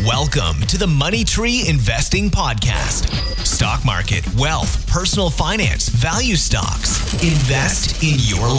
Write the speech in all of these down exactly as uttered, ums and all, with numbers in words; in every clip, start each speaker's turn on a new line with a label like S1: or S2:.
S1: Welcome to the Money Tree Investing Podcast. Stock market, wealth, personal finance, value stocks. Invest in your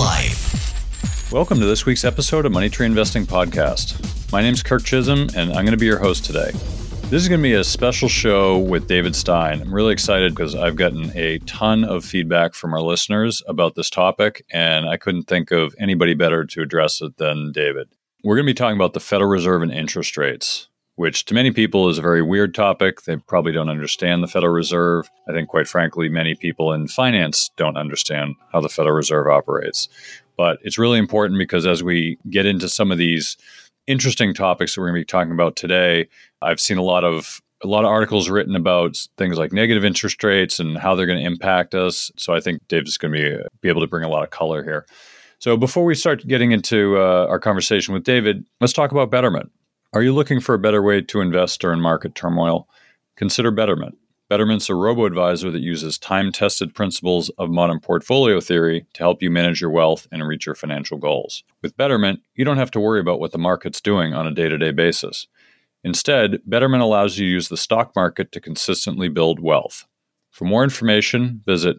S1: life.
S2: Welcome to this week's episode of Money Tree Investing Podcast. My name's Kirk Chisholm, and I'm going to be your host today. This is going to be a special show with David Stein. I'm really excited because I've gotten a ton of feedback from our listeners about this topic, and I couldn't think of anybody better to address it than David. We're going to be talking about the Federal Reserve and interest rates, which to many people is a very weird topic. They probably don't understand the Federal Reserve. I think, quite frankly, many people in finance don't understand how the Federal Reserve operates. But it's really important because as we get into some of these interesting topics that we're going to be talking about today, I've seen a lot of a lot of articles written about things like negative interest rates and how they're going to impact us. So I think Dave's going to be, be able to bring a lot of color here. So before we start getting into uh, our conversation with David, let's talk about Betterment. Are you looking for a better way to invest during market turmoil? Consider Betterment. Betterment's a robo-advisor that uses time-tested principles of modern portfolio theory to help you manage your wealth and reach your financial goals. With Betterment, you don't have to worry about what the market's doing on a day-to-day basis. Instead, Betterment allows you to use the stock market to consistently build wealth. For more information, visit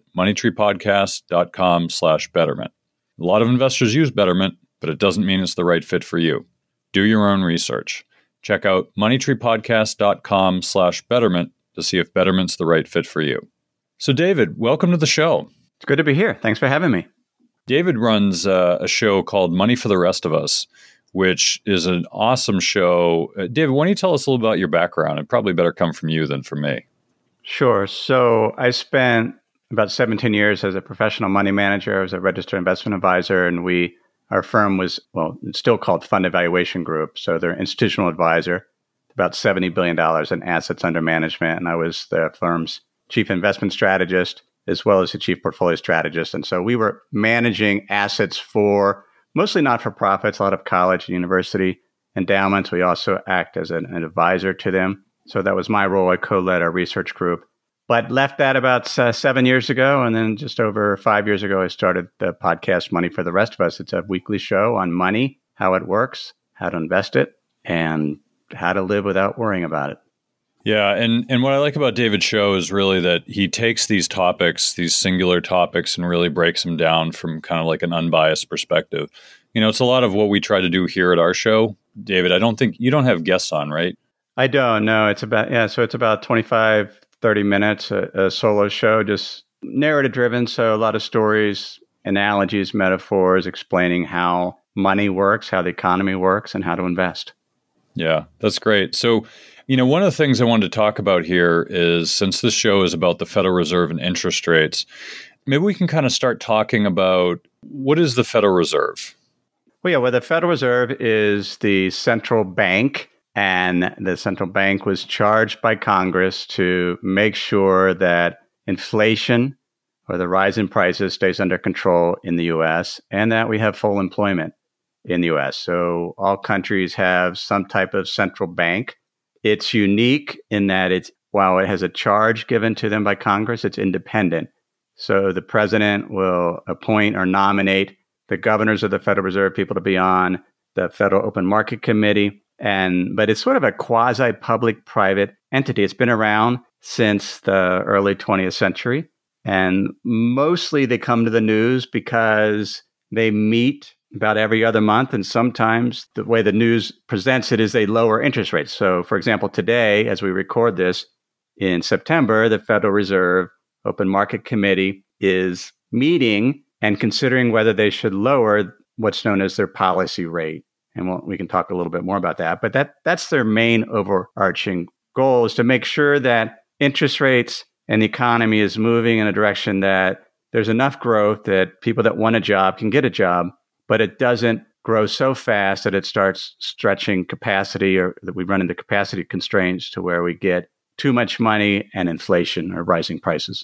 S2: moneytreepodcast.com slash betterment. A lot of investors use Betterment, but it doesn't mean it's the right fit for you. Do your own research. Check out moneytreepodcast.com slash betterment to see if Betterment's the right fit for you. So David, welcome to the show.
S3: It's good to be here. Thanks for having me.
S2: David runs uh, a show called Money for the Rest of Us, which is an awesome show. Uh, David, why don't you tell us a little about your background? It probably better come from you than from me.
S3: Sure. So I spent about seventeen years as a professional money manager. I was a registered investment advisor, and we Our firm was, well, it's still called Fund Evaluation Group. So they're an institutional advisor, about seventy billion dollars in assets under management. And I was the firm's chief investment strategist, as well as the chief portfolio strategist. And so we were managing assets for mostly not-for-profits, a lot of college and university endowments. We also act as an, an advisor to them. So that was my role. I co-led our research group. But left that about uh, seven years ago. And then just over five years ago, I started the podcast Money for the Rest of Us. It's a weekly show on money, how it works, how to invest it, and how to live without worrying about it.
S2: Yeah. And, and what I like about David's show is really that he takes these topics, these singular topics, and really breaks them down from kind of like an unbiased perspective. You know, it's a lot of what we try to do here at our show. David, I don't think you don't have guests on, right?
S3: I don't. No, it's about, yeah. So it's about twenty-five thirty minutes, a, a solo show, just narrative driven. So a lot of stories, analogies, metaphors, explaining how money works, how the economy works, and how to invest.
S2: Yeah, that's great. So, you know, one of the things I wanted to talk about here is, since this show is about the Federal Reserve and interest rates, maybe we can kind of start talking about what is the Federal Reserve?
S3: Well, yeah, well, the Federal Reserve is the central bank. And the central bank was charged by Congress to make sure that inflation or the rise in prices stays under control in the U S and that we have full employment in the U S. So all countries have some type of central bank. It's unique in that it's, while it has a charge given to them by Congress, it's independent. So the president will appoint or nominate the governors of the Federal Reserve, people to be on the Federal Open Market Committee. And but it's sort of a quasi-public-private entity. It's been around since the early twentieth century. And mostly they come to the news because they meet about every other month. And sometimes the way the news presents it is they lower interest rates. So, for example, today, as we record this in September, the Federal Reserve Open Market Committee is meeting and considering whether they should lower what's known as their policy rate. And we'll, we can talk a little bit more about that. But that that's their main overarching goal, is to make sure that interest rates and the economy is moving in a direction that there's enough growth that people that want a job can get a job, but it doesn't grow so fast that it starts stretching capacity, or that we run into capacity constraints to where we get too much money and inflation or rising prices.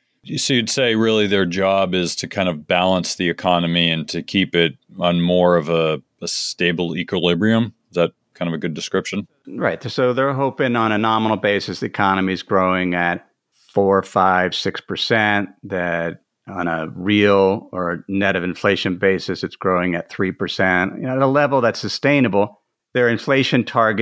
S2: So you'd say really their job is to kind of balance the economy and to keep it on more of a, a stable equilibrium. Is that kind of a good description?
S3: Right. So they're hoping on a nominal basis the economy is growing at four, five, six percent. That on a real or net of inflation basis, it's growing at three percent. You know, at a level that's sustainable. Their inflation target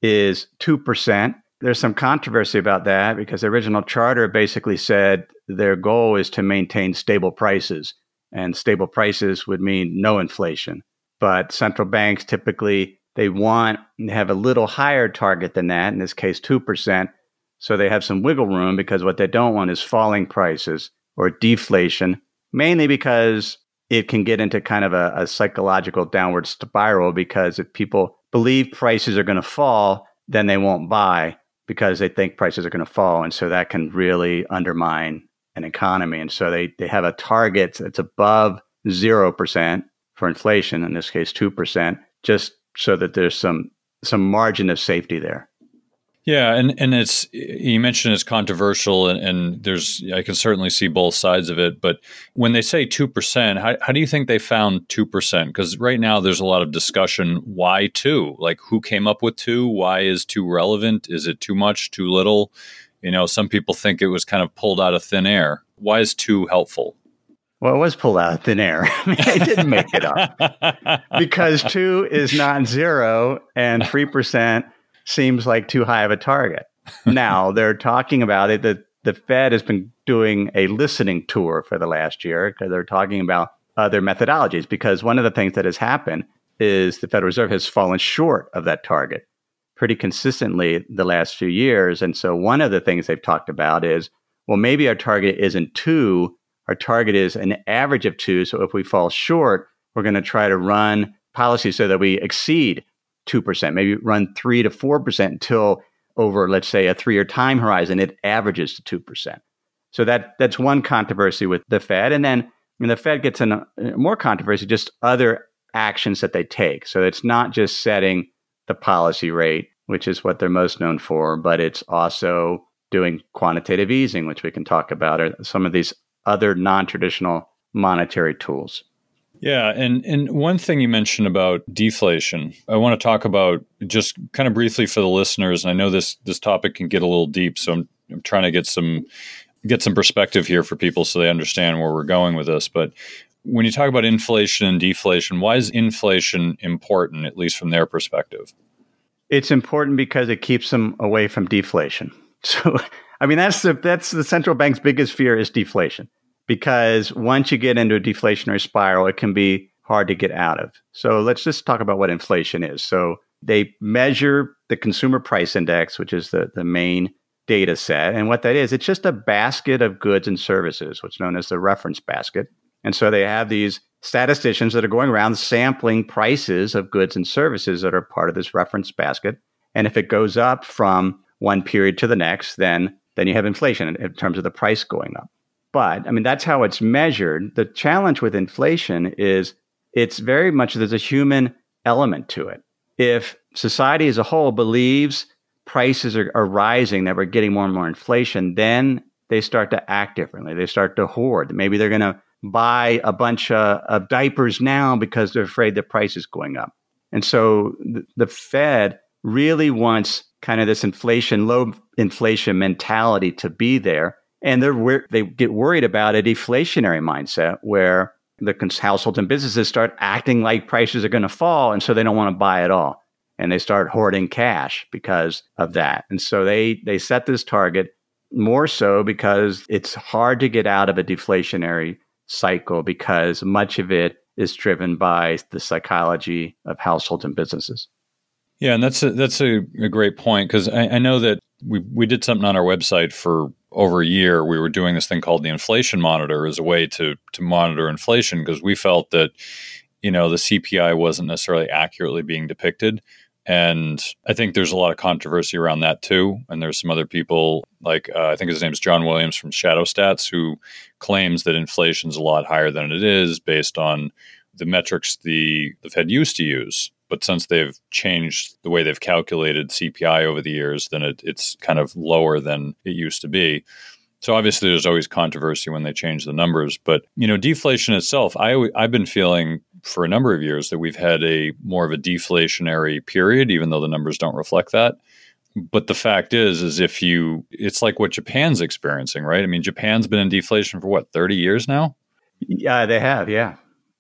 S3: is two percent. There's some controversy about that because the original charter basically said their goal is to maintain stable prices, and stable prices would mean no inflation. But central banks typically, they want to have a little higher target than that, in this case, two percent. So they have some wiggle room because what they don't want is falling prices or deflation, mainly because it can get into kind of a, a psychological downward spiral, because if people believe prices are going to fall, then they won't buy because they think prices are going to fall. And so that can really undermine an economy. And so they, they have a target that's above zero percent for inflation, in this case, two percent, just so that there's some some margin of safety there.
S2: Yeah, and, and it's, you mentioned it's controversial, and, and there's, I can certainly see both sides of it. But when they say two percent, how, how do you think they found two percent? Because right now there's a lot of discussion, why two? Like, who came up with two? Why is two relevant? Is it too much, too little? You know, some people think it was kind of pulled out of thin air. Why is two helpful?
S3: Well, it was pulled out of thin air. I mean, I didn't make it up. Because two is not zero and three percent seems like too high of a target. Now, they're talking about it. The, the Fed has been doing a listening tour for the last year because they're talking about other methodologies. Because one of the things that has happened is the Federal Reserve has fallen short of that target pretty consistently the last few years. And so one of the things they've talked about is, well, maybe our target isn't two. Our target is an average of two. So if we fall short, we're going to try to run policies so that we exceed two percent, maybe run three to four percent until over, let's say, a three-year time horizon, it averages to two percent. So that that's one controversy with the Fed. And then when the Fed gets in a, more controversy, just other actions that they take. So it's not just setting the policy rate, which is what they're most known for, but it's also doing quantitative easing, which we can talk about, or some of these other non-traditional monetary tools.
S2: Yeah, and, and one thing you mentioned about deflation, I want to talk about just kind of briefly for the listeners. And I know this this topic can get a little deep, so I'm, I'm trying to get some get some perspective here for people so they understand where we're going with this. But when you talk about inflation and deflation, why is inflation important, at least from their perspective?
S3: It's important because it keeps them away from deflation. So, I mean, that's the that's the central bank's biggest fear is deflation. Because once you get into a deflationary spiral, it can be hard to get out of. So let's just talk about what inflation is. So they measure the consumer price index, which is the, the main data set. And what that is, it's just a basket of goods and services, what's known as the reference basket. And so they have these statisticians that are going around sampling prices of goods and services that are part of this reference basket. And if it goes up from one period to the next, then, then you have inflation in, in terms of the price going up. But, I mean, that's how it's measured. The challenge with inflation is it's very much, there's a human element to it. If society as a whole believes prices are, are rising, that we're getting more and more inflation, then they start to act differently. They start to hoard. Maybe they're going to buy a bunch of, of diapers now because they're afraid the price is going up. And so the, the Fed really wants kind of this inflation, low inflation mentality to be there. And they're they get worried about a deflationary mindset where the households and businesses start acting like prices are going to fall, and so they don't want to buy at all. And they start hoarding cash because of that. And so they they set this target more so because it's hard to get out of a deflationary cycle because much of it is driven by the psychology of households and businesses.
S2: Yeah, and that's a, that's a, a great point because I, I know that we we did something on our website for over a year. We were doing this thing called the Inflation Monitor as a way to to monitor inflation because we felt that, you know, the C P I wasn't necessarily accurately being depicted. And I think there's a lot of controversy around that too. And there's some other people like, uh, I think his name's John Williams from Shadow Stats, who claims that inflation's a lot higher than it is based on the metrics the, the Fed used to use. But since they've changed the way they've calculated C P I over the years, then it, it's kind of lower than it used to be. So obviously there's always controversy when they change the numbers. But, you know, deflation itself, I, I've been feeling for a number of years that we've had a more of a deflationary period, even though the numbers don't reflect that. But the fact is, is if you, it's like what Japan's experiencing, right? I mean, Japan's been in deflation for what, thirty years now?
S3: Yeah, they have. Yeah.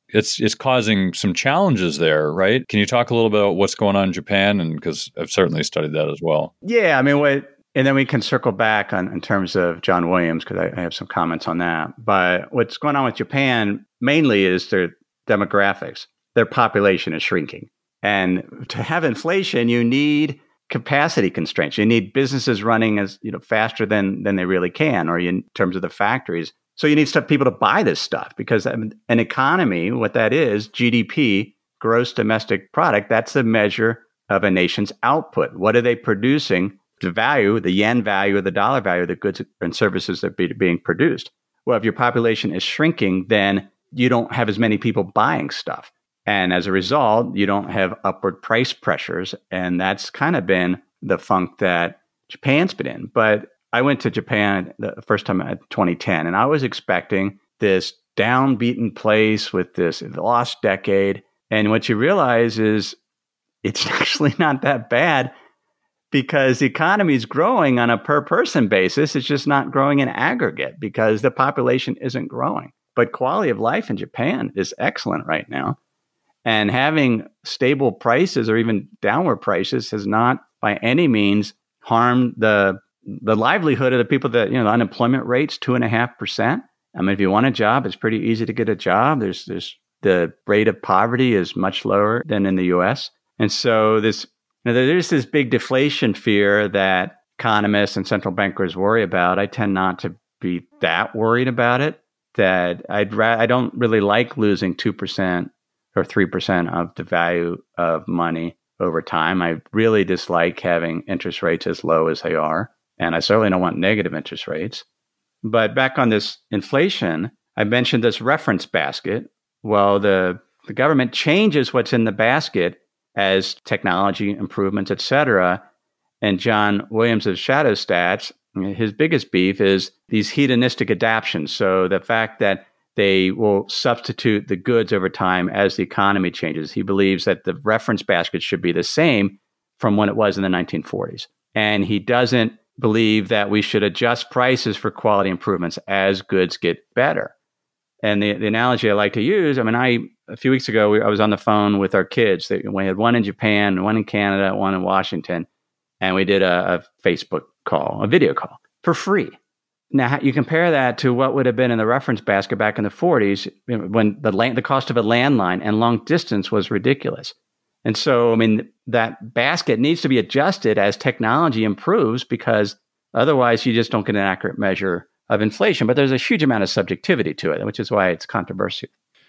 S2: it's it's causing some challenges there, right? Can you talk a little bit about what's going on in Japan? And because I've certainly studied that as well.
S3: Yeah, I mean, what, and then we can circle back on in terms of John Williams, because I, I have some comments on that. But what's going on with Japan mainly is their demographics. Their population is shrinking. And to have inflation, you need capacity constraints. You need businesses running as you know faster than than they really can, or in terms of the factories. So you need stuff, people to buy this stuff, because I mean, an economy, what that is, G D P, gross domestic product, that's a measure of a nation's output. What are they producing? The value, the yen value, or the dollar value of the goods and services that are being produced. Well, if your population is shrinking, then you don't have as many people buying stuff. And as a result, you don't have upward price pressures. And that's kind of been the funk that Japan's been in. But I went to Japan the first time in twenty ten, and I was expecting this downbeaten place with this lost decade. And what you realize is it's actually not that bad, because the economy is growing on a per person basis. It's just not growing in aggregate because the population isn't growing. But quality of life in Japan is excellent right now. And having stable prices or even downward prices has not by any means harmed the the livelihood of the people that, you know, the unemployment rate's two and a half percent. I mean, if you want a job, it's pretty easy to get a job. There's, there's the rate of poverty is much lower than in the U S. And so this, you know, there's this big deflation fear that economists and central bankers worry about. I tend not to be that worried about it. That I'd ra- I don't really like losing two percent or three percent of the value of money over time. I really dislike having interest rates as low as they are. And I certainly don't want negative interest rates. But back on this inflation, I mentioned this reference basket. Well, the, the government changes what's in the basket as technology improvements, et cetera. And John Williams of Shadow Stats, his biggest beef is these hedonistic adaptions. So the fact that they will substitute the goods over time as the economy changes. He believes that the reference basket should be the same from when it was in the nineteen forties. And he doesn't believe that we should adjust prices for quality improvements as goods get better. And the, the analogy I like to use, I mean, I a few weeks ago, we, I was on the phone with our kids. They, we had one in Japan, one in Canada, one in Washington. And we did a, a Facebook call, a video call for free. Now, you compare that to what would have been in the reference basket back in the forties, when the land, the cost of a landline and long distance was ridiculous. And so, I mean, that basket needs to be adjusted as technology improves, because otherwise you just don't get an accurate measure of inflation. But there's a huge amount of subjectivity to it, which is why it's controversial.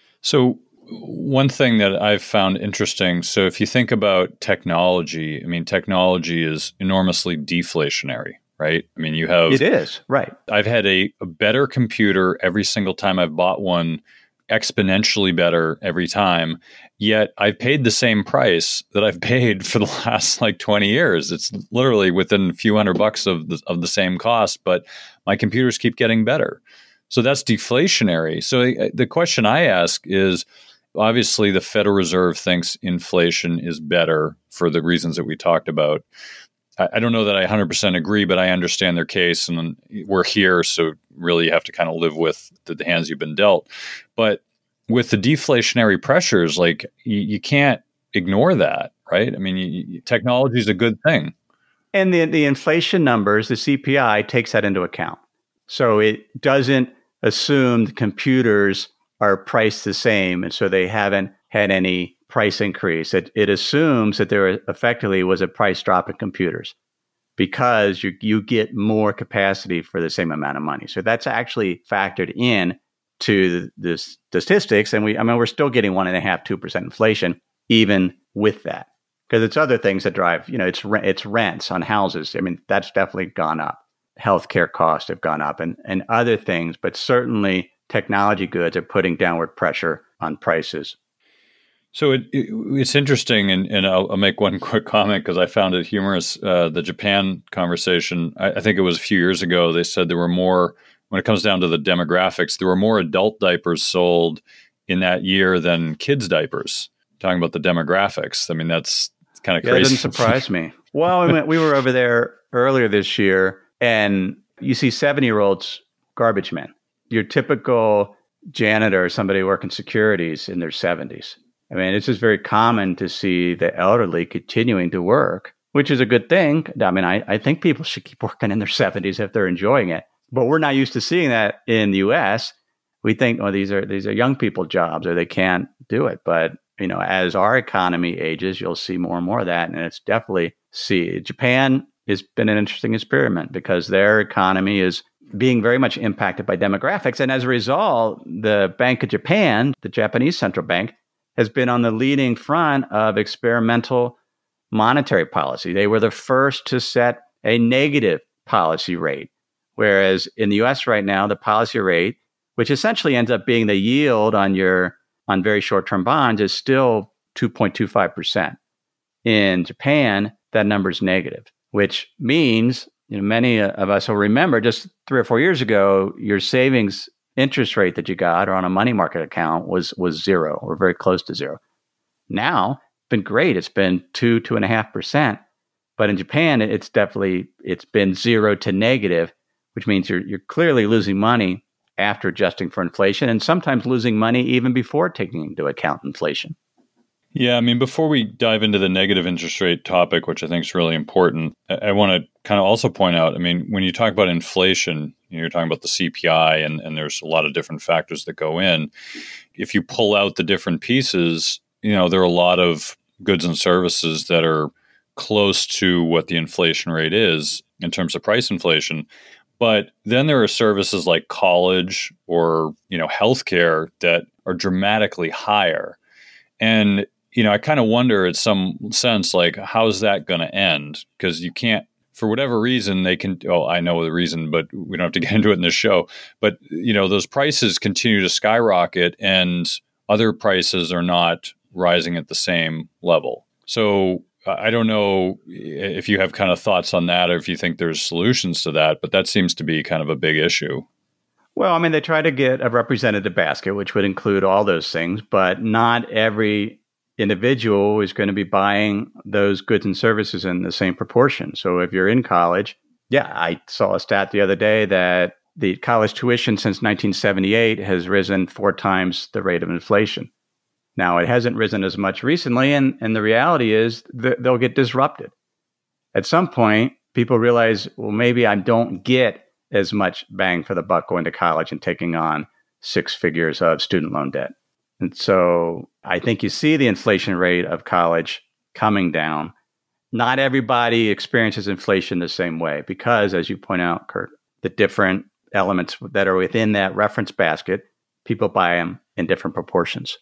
S2: So one thing that I've found interesting, so if you think about technology, I mean, technology is enormously deflationary. Right? I mean, you have...
S3: It is, right.
S2: I've had a, a better computer every single time I've bought one, exponentially better every time, yet I've paid the same price that I've paid for the last like twenty years. It's literally within a few hundred bucks of the, of the same cost, but my computers keep getting better. So that's deflationary. So the question I ask is, obviously the Federal Reserve thinks inflation is better for the reasons that we talked about. I don't know that I one hundred percent agree, but I understand their case, and we're here, so really you have to kind of live with the, the hands you've been dealt. But with the deflationary pressures, like you, you can't ignore that, right? I mean, you, you, technology is a good thing.
S3: And the, the inflation numbers, the C P I, takes that into account. So it doesn't assume the computers are priced the same, and so they haven't had any price increase. It, it assumes that there effectively was a price drop in computers because you you get more capacity for the same amount of money. So that's actually factored in to the, the statistics. And we, I mean, we're still getting one and a half, two percent inflation even with that, because it's other things that drive. You know, it's it's rents on houses. I mean, that's definitely gone up. Healthcare costs have gone up, and and other things, but certainly technology goods are putting downward pressure on prices.
S2: So it, it, it's interesting, and, and I'll, I'll make one quick comment because I found it humorous. Uh, the Japan conversation, I, I think it was a few years ago, they said there were more, when it comes down to the demographics, there were more adult diapers sold in that year than kids' diapers. Talking about the demographics. I mean, that's kind of crazy.
S3: Yeah, it doesn't surprise me. Well, I mean, we were over there earlier this year, and you see seventy-year-olds garbage men. Your typical janitor or somebody working securities in their seventies. I mean, it's just very common to see the elderly continuing to work, which is a good thing. I mean, I, I think people should keep working in their seventies if they're enjoying it. But we're not used to seeing that in the U S. We think, oh, these are these are young people jobs, or they can't do it. But, you know, as our economy ages, you'll see more and more of that. And it's definitely see Japan has been an interesting experiment because their economy is being very much impacted by demographics. And as a result, the Bank of Japan, the Japanese central bank, has been on the leading front of experimental monetary policy. They were the first to set a negative policy rate, whereas in the U S right now, the policy rate, which essentially ends up being the yield on your on very short-term bonds, is still two point two five percent. In Japan, that number is negative, which means, you know, many of us will remember just three or four years ago, your savings interest rate that you got or on a money market account was was zero or very close to zero. Now, it's been great. It's been two, two and a half percent. But in Japan, it's definitely, it's been zero to negative, which means you're you're clearly losing money after adjusting for inflation, and sometimes losing money even before taking into account inflation.
S2: Yeah, I mean, before we dive into the negative interest rate topic, which I think is really important, I, I want to kind of also point out, I mean, when you talk about inflation, you know, you're talking about the C P I, and, and there's a lot of different factors that go in. If you pull out the different pieces, you know, there are a lot of goods and services that are close to what the inflation rate is in terms of price inflation. But then there are services like college or, you know, healthcare that are dramatically higher. And, you know, I kind of wonder in some sense, like, how's that going to end? Because you can't, for whatever reason, they can, well, I know the reason, but we don't have to get into it in this show. But, you know, those prices continue to skyrocket and other prices are not rising at the same level. So I don't know if you have kind of thoughts on that or if you think there's solutions to that, but that seems to be kind of a big issue.
S3: Well, I mean, they try to get a representative basket, which would include all those things, but not every individual is going to be buying those goods and services in the same proportion. So if you're in college, yeah, I saw a stat the other day that the college tuition since nineteen seventy-eight has risen four times the rate of inflation. Now, it hasn't risen as much recently, and, and the reality is that they'll get disrupted. At some point, people realize, well, maybe I don't get as much bang for the buck going to college and taking on six figures of student loan debt. And so I think you see the inflation rate of college coming down. Not everybody experiences inflation the same way because, as you point out, Kurt, the different elements that are within that reference basket, people buy them in different proportions.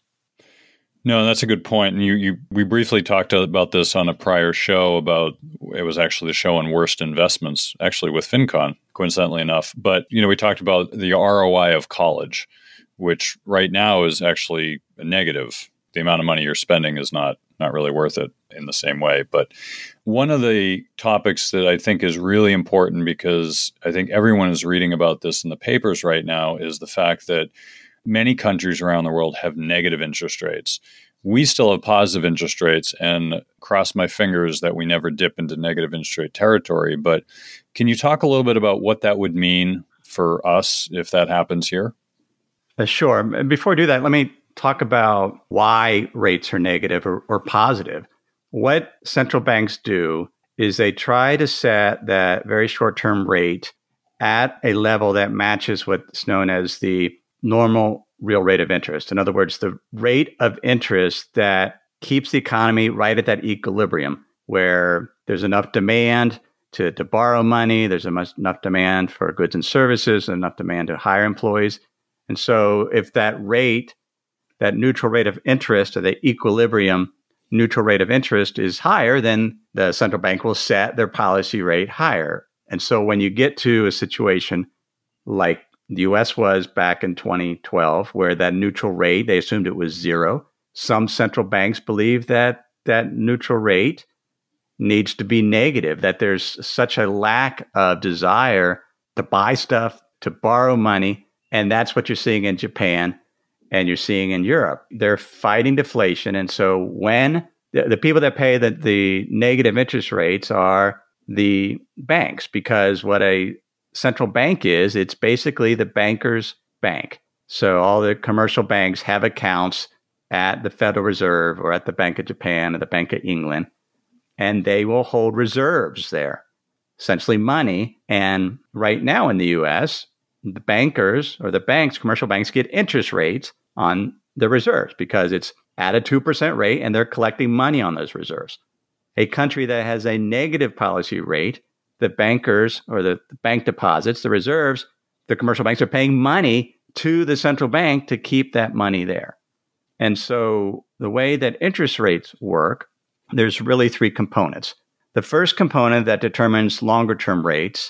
S2: No, that's a good point. And you, you, we briefly talked about this on a prior show about, it was actually the show on worst investments, actually with FinCon, coincidentally enough. But, you know, we talked about the R O I of college, which right now is actually a negative. The amount of money you're spending is not, not really worth it in the same way. But one of the topics that I think is really important, because I think everyone is reading about this in the papers right now, is the fact that many countries around the world have negative interest rates. We still have positive interest rates, and cross my fingers that we never dip into negative interest rate territory. But can you talk a little bit about what that would mean for us if that happens here?
S3: Uh, sure. Before I do that, let me talk about why rates are negative or, or positive. What central banks do is they try to set that very short-term rate at a level that matches what's known as the normal real rate of interest. In other words, the rate of interest that keeps the economy right at that equilibrium where there's enough demand to, to borrow money, there's enough demand for goods and services, enough demand to hire employees. And so if that rate, that neutral rate of interest or the equilibrium neutral rate of interest is higher, then the central bank will set their policy rate higher. And so when you get to a situation like the U S was back in twenty twelve, where that neutral rate, they assumed it was zero. Some central banks believe that that neutral rate needs to be negative, that there's such a lack of desire to buy stuff, to borrow money. And that's what you're seeing in Japan and you're seeing in Europe. They're fighting deflation. And so when the, the people that pay the, the negative interest rates are the banks, because what a central bank is, it's basically the banker's bank. So all the commercial banks have accounts at the Federal Reserve or at the Bank of Japan or the Bank of England, and they will hold reserves there, essentially money. And right now in the U S, the bankers or the banks, commercial banks, get interest rates on the reserves because it's at a two percent rate and they're collecting money on those reserves. A country that has a negative policy rate, the bankers or the bank deposits, the reserves, the commercial banks are paying money to the central bank to keep that money there. And so the way that interest rates work, there's really three components. The first component that determines longer term rates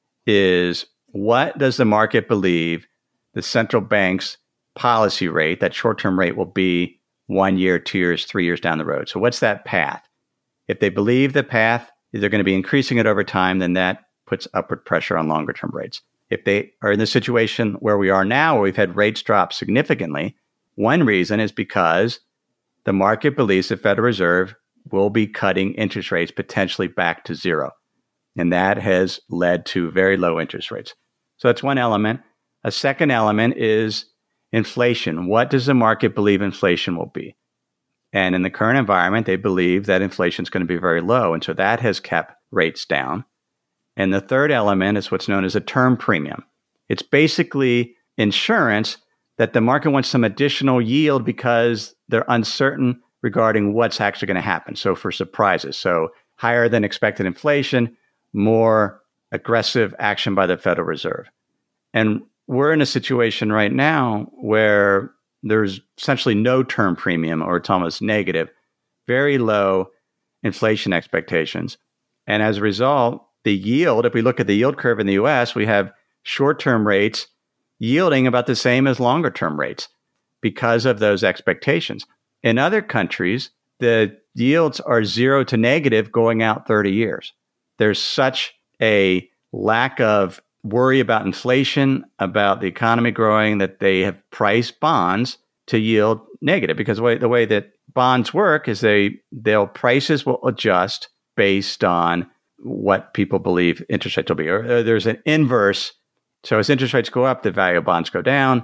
S3: is what does the market believe the central bank's policy rate, that short-term rate, will be one year, two years, three years down the road. So what's that path? If they believe the path is they're going to be increasing it over time, then that puts upward pressure on longer-term rates. If they are in the situation where we are now, where we've had rates drop significantly, one reason is because the market believes the Federal Reserve will be cutting interest rates potentially back to zero. And that has led to very low interest rates. So that's one element. A second element is inflation. What does the market believe inflation will be? And in the current environment, they believe that inflation is going to be very low. And so that has kept rates down. And the third element is what's known as a term premium. It's basically insurance that the market wants some additional yield because they're uncertain regarding what's actually going to happen. So for surprises. So higher than expected inflation, more aggressive action by the Federal Reserve. And we're in a situation right now where there's essentially no term premium, or it's almost negative, very low inflation expectations. And as a result, the yield, if we look at the yield curve in the U S, we have short-term rates yielding about the same as longer-term rates because of those expectations. In other countries, the yields are zero to negative going out thirty years. There's such a lack of worry about inflation, about the economy growing, that they have priced bonds to yield negative. Because the way, the way that bonds work is they they'll prices will adjust based on what people believe interest rates will be. Or, or there's an inverse. So as interest rates go up, the value of bonds go down.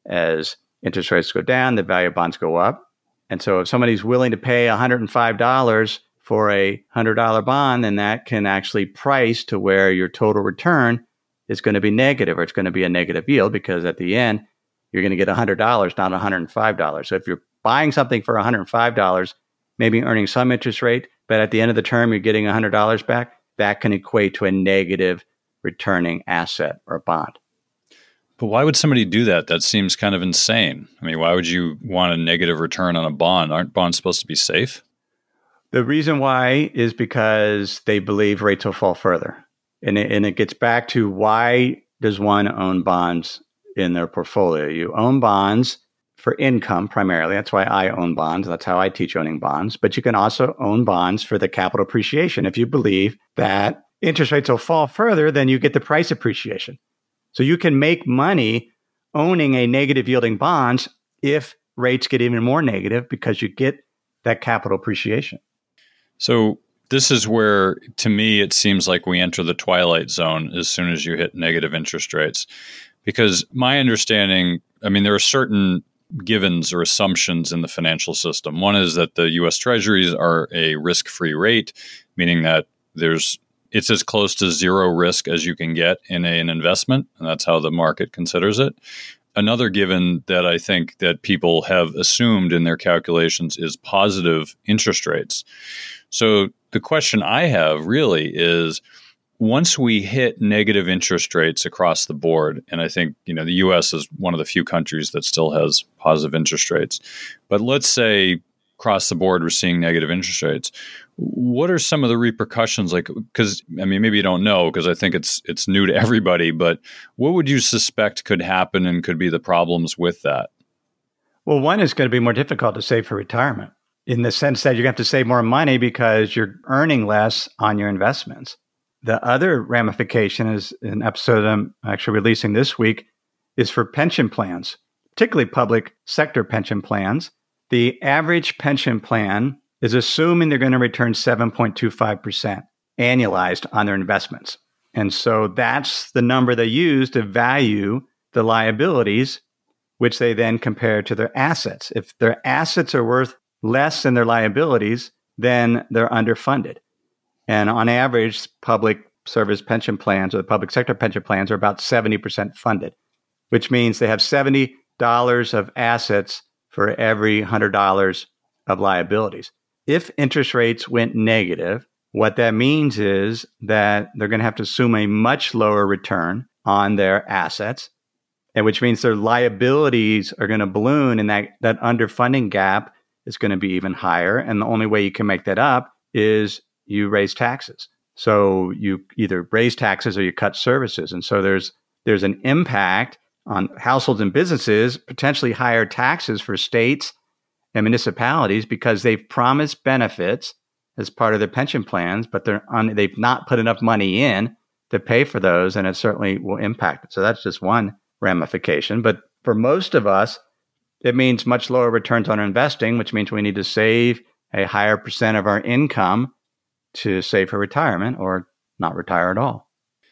S3: As interest rates go down, the value of bonds go up. And so if somebody's willing to pay one hundred five dollars for a one hundred dollars bond, then that can actually price to where your total return is going to be negative, or it's going to be a negative yield, because at the end, you're going to get one hundred dollars, not one hundred five dollars. So if you're buying something for one hundred five dollars, maybe earning some interest rate, but at the end of the term, you're getting one hundred dollars back, that can equate to a negative returning asset or bond.
S2: But why would somebody do that? That seems kind of insane. I mean, why would you want a negative return on a bond? Aren't bonds supposed to be safe?
S3: The reason why is because they believe rates will fall further. And it, and it gets back to, why does one own bonds in their portfolio? You own bonds for income primarily. That's why I own bonds. That's how I teach owning bonds. But you can also own bonds for the capital appreciation. If you believe that interest rates will fall further, then you get the price appreciation. So you can make money owning a negative yielding bonds if rates get even more negative, because you get that capital appreciation.
S2: So this is where, to me, it seems like we enter the twilight zone as soon as you hit negative interest rates. Because my understanding, I mean, there are certain givens or assumptions in the financial system. One is that the U S Treasuries are a risk-free rate, meaning that there's it's as close to zero risk as you can get in a, an investment, and that's how the market considers it. Another given that I think that people have assumed in their calculations is positive interest rates. So the question I have really is, once we hit negative interest rates across the board, and I think, you know, the U S is one of the few countries that still has positive interest rates, but let's say across the board we're seeing negative interest rates. What are some of the repercussions? Like, because I mean, maybe you don't know, because I think it's it's new to everybody, but what would you suspect could happen and could be the problems with that?
S3: Well, one is going to be more difficult to save for retirement, in the sense that you're going to have to save more money because you're earning less on your investments. The other ramification is an episode I'm actually releasing this week is for pension plans, particularly public sector pension plans. The average pension plan is assuming they're going to return seven point two five percent annualized on their investments. And so that's the number they use to value the liabilities which they then compare to their assets. If their assets are worth less than their liabilities, then they're underfunded. And on average, public service pension plans or the public sector pension plans are about seventy percent funded, which means they have seventy dollars of assets for every one hundred dollars of liabilities. If interest rates went negative, what that means is that they're going to have to assume a much lower return on their assets, and which means their liabilities are going to balloon, and that, that underfunding gap is going to be even higher. And the only way you can make that up is you raise taxes. So you either raise taxes or you cut services. And so there's there's an impact on households and businesses, potentially higher taxes for states and municipalities because they've promised benefits as part of their pension plans, but they're on, they've not put enough money in to pay for those, and it certainly will impact it. So that's just one ramification. But for most of us, it means much lower returns on our investing, which means we need to save a higher percent of our income to save for retirement or not retire at all.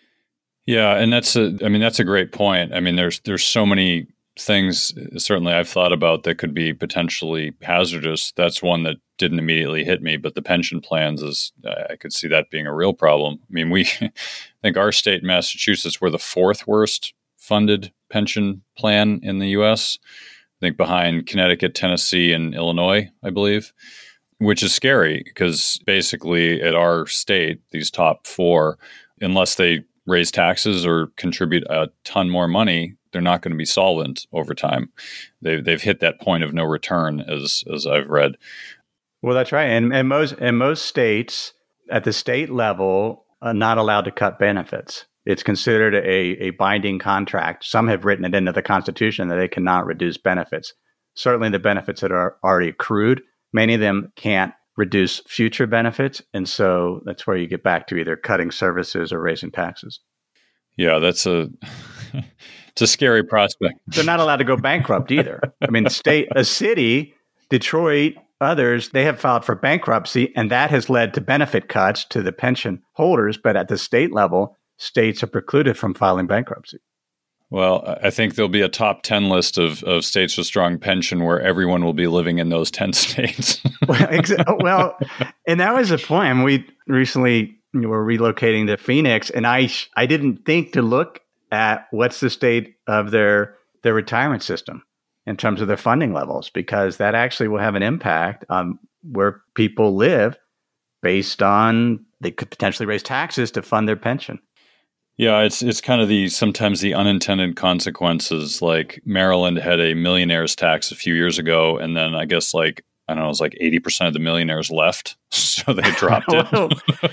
S2: Yeah, and that's a I mean that's a great point. I mean there's there's so many things certainly I've thought about that could be potentially hazardous. That's one that didn't immediately hit me, but the pension plans is I could see that being a real problem. I mean, we I think our state, Massachusetts, we're the fourth worst funded pension plan in the U S. I think behind Connecticut, Tennessee, and Illinois, I believe, which is scary because basically at our state, these top four, unless they raise taxes or contribute a ton more money, they're not going to be solvent over time. They've they've hit that point of no return, as as I've read.
S3: Well, that's right. And, and most and most states at the state level are not allowed to cut benefits. It's considered a, a binding contract. Some have written it into the Constitution that they cannot reduce benefits. Certainly the benefits that are already accrued, many of them can't reduce future benefits. And so that's where you get back to either cutting services or raising taxes.
S2: Yeah, that's a it's a scary prospect.
S3: They're not allowed to go bankrupt either. I mean, state a city, Detroit, others, they have filed for bankruptcy, and that has led to benefit cuts to the pension holders. But at the state level, states are precluded from filing bankruptcy.
S2: Well, I think there'll be a top ten list of, of states with strong pension where everyone will be living in those ten states.
S3: well, exa- well, and that was the point. I mean, we recently were relocating to Phoenix, and I I didn't think to look at what's the state of their their retirement system in terms of their funding levels, because that actually will have an impact on where people live based on they could potentially raise taxes to fund their pension.
S2: Yeah, it's it's kind of the sometimes the unintended consequences. Like Maryland had a millionaire's tax a few years ago, and then I guess like I don't know, it was like eighty percent of the millionaires left, so they dropped it.
S3: well,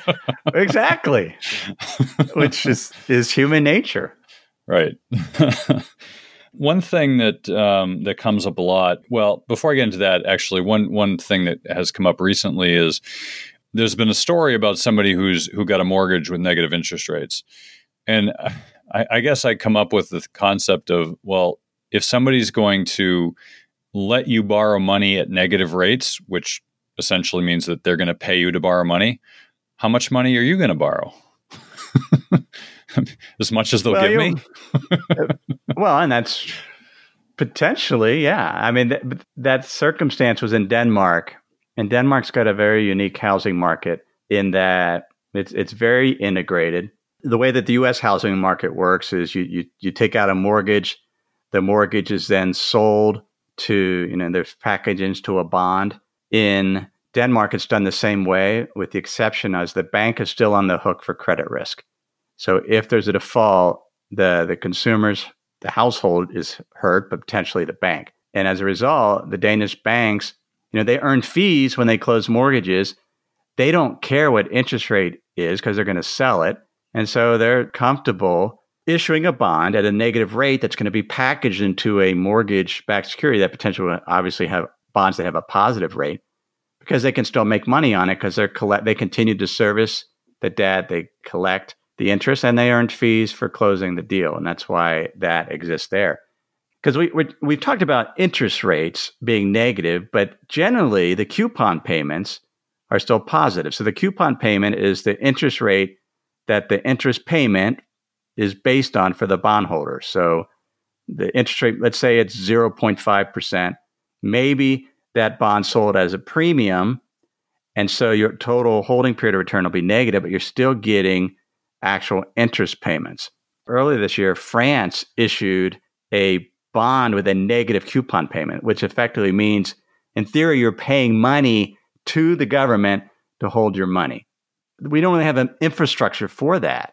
S3: exactly, which is is human nature,
S2: right? One thing that um, that comes up a lot. Well, before I get into that, actually, one one thing that has come up recently is there's been a story about somebody who's who got a mortgage with negative interest rates. And I, I guess I come up with the concept of, well, if somebody's going to let you borrow money at negative rates, which essentially means that they're going to pay you to borrow money, how much money are you going to borrow? As much as they'll
S3: well,
S2: give me?
S3: Well, and that's potentially, yeah. I mean, th- that circumstance was in Denmark, and Denmark's got a very unique housing market in that it's it's very integrated. The way that the U S housing market works is you, you you take out a mortgage, the mortgage is then sold to, you know, there's packaging to a bond. In Denmark, it's done the same way, with the exception as the bank is still on the hook for credit risk. So if there's a default, the the consumers, the household is hurt, but potentially the bank. And as a result, the Danish banks, you know, they earn fees when they close mortgages. They don't care what interest rate is because they're going to sell it. And so they're comfortable issuing a bond at a negative rate that's going to be packaged into a mortgage-backed security that potentially will obviously have bonds that have a positive rate, because they can still make money on it because they're collect they continue to service the debt, they collect the interest, and they earned fees for closing the deal. And that's why that exists there. Because we, we, we've talked about interest rates being negative, but generally the coupon payments are still positive. So the coupon payment is the interest rate that the interest payment is based on for the bondholder. So the interest rate, let's say it's zero point five percent. Maybe that bond sold as a premium, and so your total holding period of return will be negative, but you're still getting actual interest payments. Earlier this year, France issued a bond with a negative coupon payment, which effectively means, in theory, you're paying money to the government to hold your money. We don't really have an infrastructure for that.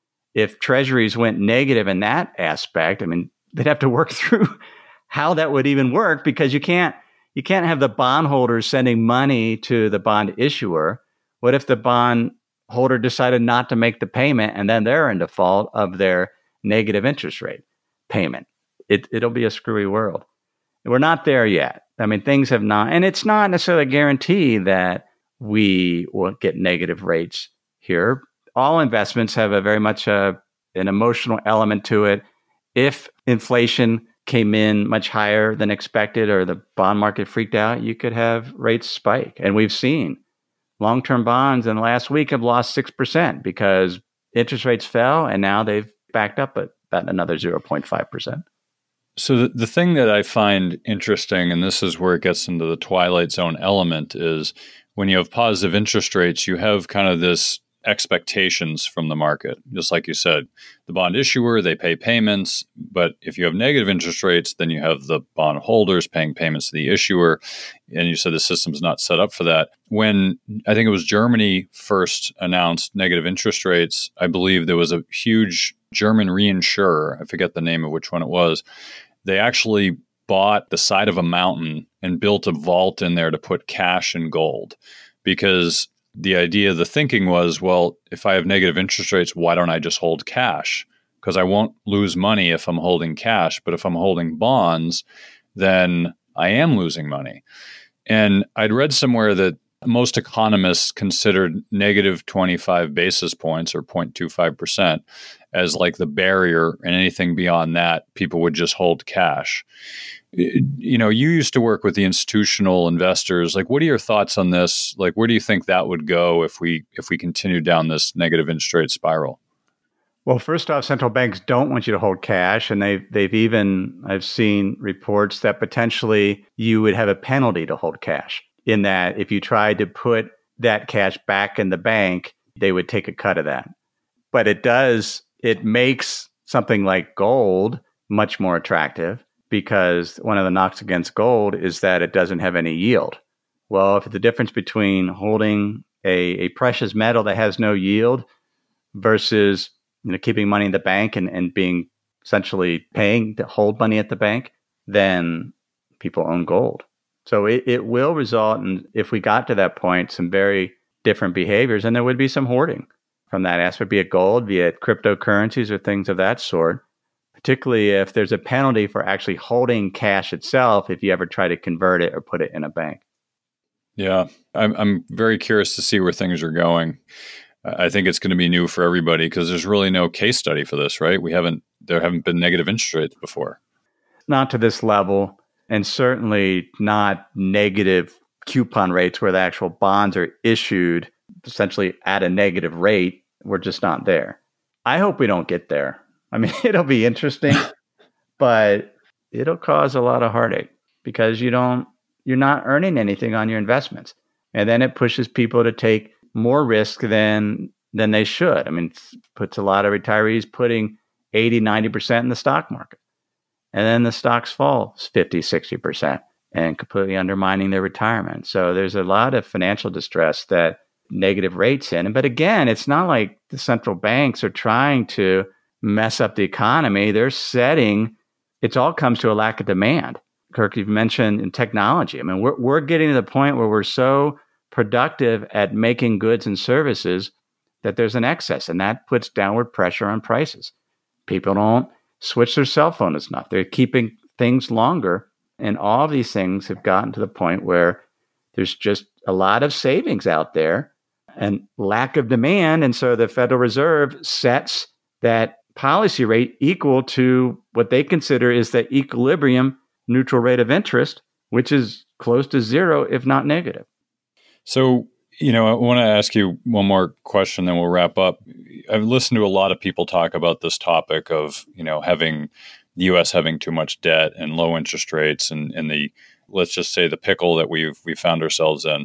S3: If treasuries went negative in that aspect, I mean, they'd have to work through how that would even work, because you can't you can't have the bondholders sending money to the bond issuer. What if the bond holder decided not to make the payment and then they're in default of their negative interest rate payment? It, it'll be a screwy world. We're not there yet. I mean, things have not, and it's not necessarily a guarantee that we will get negative rates here. All investments have a very much a, an emotional element to it. If inflation came in much higher than expected, or the bond market freaked out, you could have rates spike. And we've seen long-term bonds in the last week have lost six percent because interest rates fell, and now they've backed up at about another zero point five percent.
S2: So the, the thing that I find interesting, and this is where it gets into the twilight zone element, is when you have positive interest rates, you have kind of this expectations from the market. Just like you said, the bond issuer, they pay payments, but if you have negative interest rates, then you have the bond holders paying payments to the issuer. And you said the system's not set up for that. When I think it was Germany first announced negative interest rates, I believe there was a huge German reinsurer, I forget the name of which one it was. They actually bought the side of a mountain and built a vault in there to put cash and gold, because the idea, the thinking was, well, if I have negative interest rates, why don't I just hold cash? Because I won't lose money if I'm holding cash. But if I'm holding bonds, then I am losing money. And I'd read somewhere that most economists considered negative twenty-five basis points or zero point two five percent as like the barrier, and anything beyond that, people would just hold cash. You know, you used to work with the institutional investors. Like, what are your thoughts on this? Like, where do you think that would go if we if we continue down this negative interest rate spiral?
S3: Well, first off, central banks don't want you to hold cash, and they've they've even I've seen reports that potentially you would have a penalty to hold cash. In that, if you tried to put that cash back in the bank, they would take a cut of that. But it does it makes something like gold much more attractive, because one of the knocks against gold is that it doesn't have any yield. Well, if the difference between holding a, a precious metal that has no yield versus, you know, keeping money in the bank and, and being essentially paying to hold money at the bank, then people own gold. So it, it will result in, if we got to that point, some very different behaviors, and there would be some hoarding from that aspect, be it gold, be it cryptocurrencies or things of that sort. Particularly if there's a penalty for actually holding cash itself if you ever try to convert it or put it in a bank.
S2: Yeah, I'm I'm very curious to see where things are going. I think it's going to be new for everybody, because there's really no case study for this, right? We haven't there haven't been negative interest rates before.
S3: Not to this level, and certainly not negative coupon rates where the actual bonds are issued essentially at a negative rate. We're just not there. I hope we don't get there. I mean, it'll be interesting, but it'll cause a lot of heartache, because you don't, you're not earning anything on your investments. And then it pushes people to take more risk than, than they should. I mean, it puts a lot of retirees putting eighty, ninety percent in the stock market. And then the stocks fall fifty, sixty percent and completely undermining their retirement. So there's a lot of financial distress that negative rates in. But again, it's not like the central banks are trying to mess up the economy. They're setting, it all comes to a lack of demand. Kirk, you've mentioned in technology. I mean, we're we're getting to the point where we're so productive at making goods and services that there's an excess, and that puts downward pressure on prices. People don't switch their cell phone as enough. They're keeping things longer, and all of these things have gotten to the point where there's just a lot of savings out there and lack of demand, and so the Federal Reserve sets that policy rate equal to what they consider is the equilibrium neutral rate of interest, which is close to zero, if not negative.
S2: So, you know, I want to ask you one more question, then we'll wrap up. I've listened to a lot of people talk about this topic of, you know, having the U S having too much debt and low interest rates and, and the, let's just say, the pickle that we've we found ourselves in.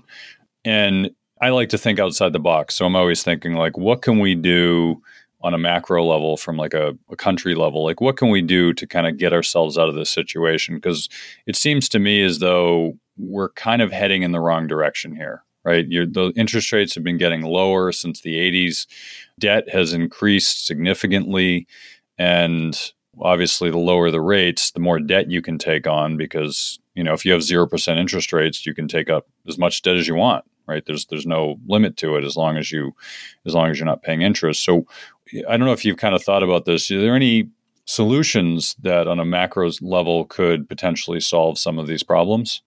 S2: And I like to think outside the box. So I'm always thinking, like, what can we do on a macro level from like a, a country level? Like, what can we do to kind of get ourselves out of this situation? Because it seems to me as though we're kind of heading in the wrong direction here, right? You're, the interest rates have been getting lower since the eighties. Debt has increased significantly. And obviously, the lower the rates, the more debt you can take on, because, you know, if you have zero percent interest rates, you can take up as much debt as you want, right? There's there's no limit to it as long as you as long as you're not paying interest. So I don't know if you've kind of thought about this. Are there any solutions that on a macro level could potentially solve some of these problems?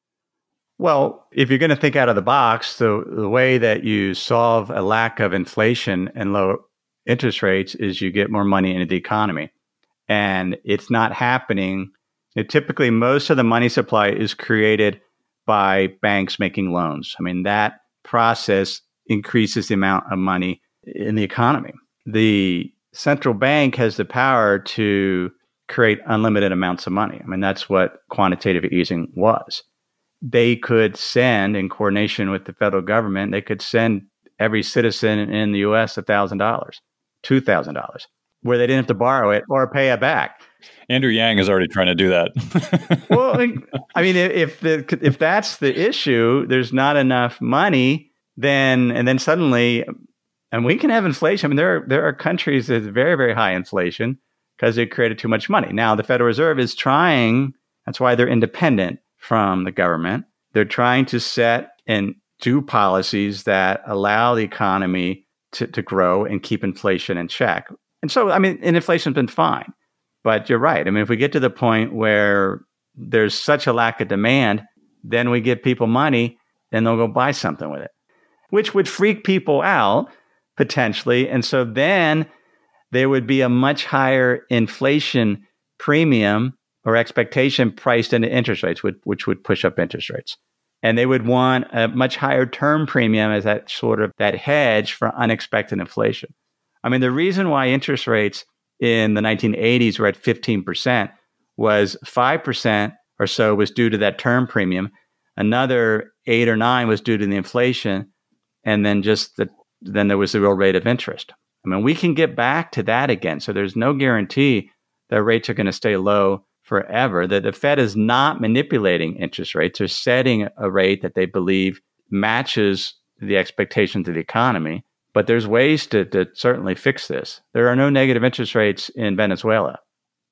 S3: Well, if you're going to think out of the box, the, the way that you solve a lack of inflation and low interest rates is you get more money into the economy. And it's not happening. It, typically, most of the money supply is created by banks making loans. I mean, that process increases the amount of money in the economy. The central bank has the power to create unlimited amounts of money. I mean, that's what quantitative easing was. They could send, in coordination with the federal government, they could send every citizen in the U S one thousand dollars, two thousand dollars, where they didn't have to borrow it or pay it back.
S2: Andrew Yang is already trying to do that. Well,
S3: I mean, if the if that's the issue, there's not enough money, then and then suddenly, and we can have inflation. I mean, there are, there are countries with very, very high inflation because they created too much money. Now, the Federal Reserve is trying, that's why they're independent from the government. They're trying to set and do policies that allow the economy to, to grow and keep inflation in check. And so, I mean, and inflation's been fine. But you're right. I mean, if we get to the point where there's such a lack of demand, then we give people money and they'll go buy something with it, which would freak people out potentially. And so then there would be a much higher inflation premium or expectation priced into interest rates, which, which would push up interest rates. And they would want a much higher term premium as that sort of that hedge for unexpected inflation. I mean, the reason why interest rates in the nineteen eighties were at fifteen percent was five percent or so was due to that term premium. Another eight or nine was due to the inflation. And then just the, then there was the real rate of interest. I mean, we can get back to that again. So there's no guarantee that rates are going to stay low forever. That the Fed is not manipulating interest rates. They're setting a rate that they believe matches the expectations of the economy. But there's ways to, to certainly fix this. There are no negative interest rates in Venezuela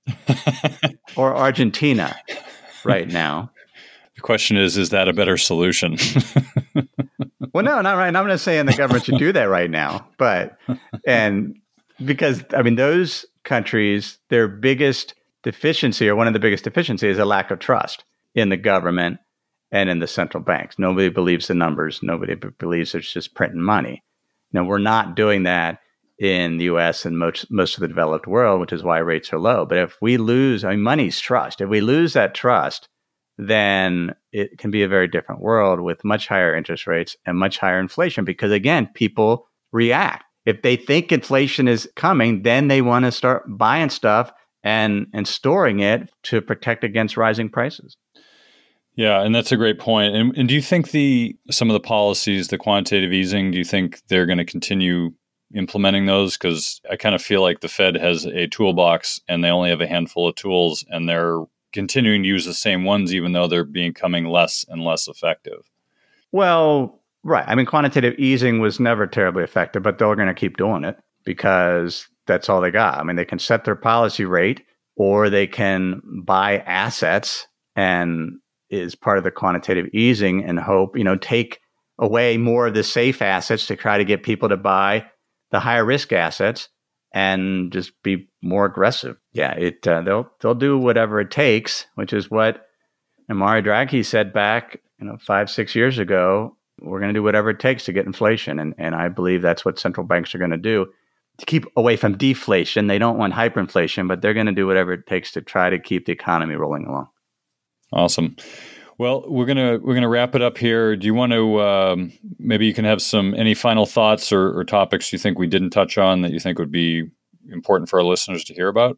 S3: or Argentina right now.
S2: The question is, is that a better solution?
S3: Well, no, not right. I'm not saying the government should do that right now. But, and because, I mean, those countries, their biggest deficiency or one of the biggest deficiencies is a lack of trust in the government and in the central banks. Nobody believes the numbers. Nobody b- believes it's just printing money. Now, we're not doing that in the U S and most, most of the developed world, which is why rates are low. But if we lose, I mean, money's trust. If we lose that trust, then it can be a very different world with much higher interest rates and much higher inflation. Because again, people react. If they think inflation is coming, then they want to start buying stuff and, and storing it to protect against rising prices.
S2: Yeah, and that's a great point. And, and do you think the some of the policies, the quantitative easing, do you think they're going to continue implementing those? Because I kind of feel like the Fed has a toolbox and they only have a handful of tools and they're continuing to use the same ones, even though they're becoming less and less effective.
S3: Well, right. I mean, quantitative easing was never terribly effective, but they're going to keep doing it because that's all they got. I mean, they can set their policy rate or they can buy assets and is part of the quantitative easing and hope, you know, take away more of the safe assets to try to get people to buy the higher risk assets and just be more aggressive. Yeah, it uh, they'll they'll do whatever it takes, which is what Mario Draghi said back, you know, five, six years ago. We're going to do whatever it takes to get inflation. And and I believe that's what central banks are going to do to keep away from deflation. They don't want hyperinflation, but they're going to do whatever it takes to try to keep the economy rolling along.
S2: Awesome. Well, we're gonna we're gonna wrap it up here. Do you want to um, maybe you can have some any final thoughts or, or topics you think we didn't touch on that you think would be important for our listeners to hear about?